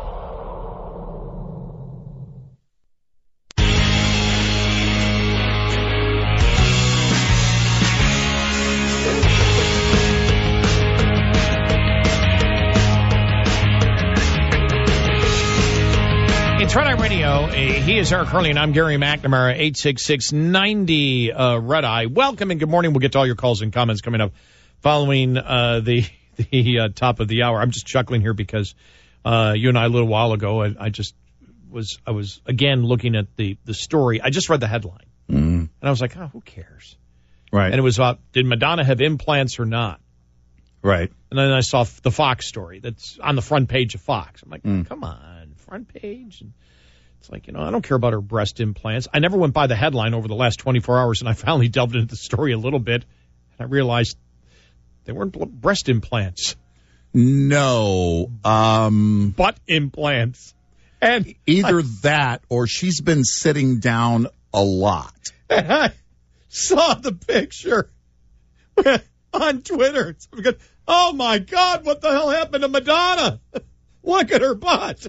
It's Red Eye Radio. He is Eric Harley, and I'm Gary McNamara, 866-90-RED-EYE. Welcome and good morning. We'll get to all your calls and comments coming up following the top of the hour. I'm just chuckling here because you and I a little while ago, I was again looking at the story. I just read the headline, and I was like, oh, who cares? Right. And it was about, did Madonna have implants or not? Right. And then I saw the Fox story that's on the front page of Fox. I'm like, come on, front page. And it's like, I don't care about her breast implants. I never went by the headline over the last 24 hours, and I finally delved into the story a little bit, and I realized they weren't breast implants. No. Butt implants. And either that or she's been sitting down a lot. And I saw the picture on Twitter. Oh, my God, what the hell happened to Madonna? Look at her butt.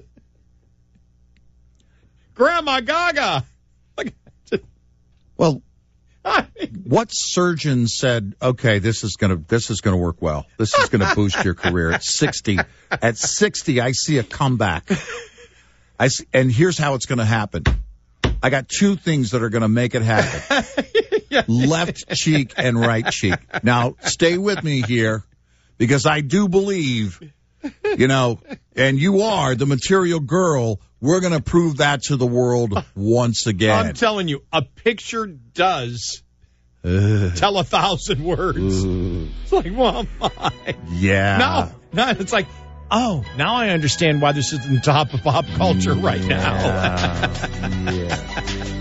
Grandma Gaga. Well, what surgeon said, okay, this is gonna work well. This is gonna boost your career at 60. At 60, I see a comeback. And here's how it's gonna happen. I got two things that are gonna make it happen. Left cheek and right cheek. Now, stay with me here, because I do believe, and you are the material girl. We're going to prove that to the world once again. I'm telling you, a picture does tell 1,000 words. It's like, well, my. Yeah. No, it's like, oh, now I understand why this is in top of pop culture right now. Yeah.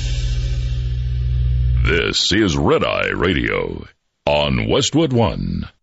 This is Red Eye Radio on Westwood One.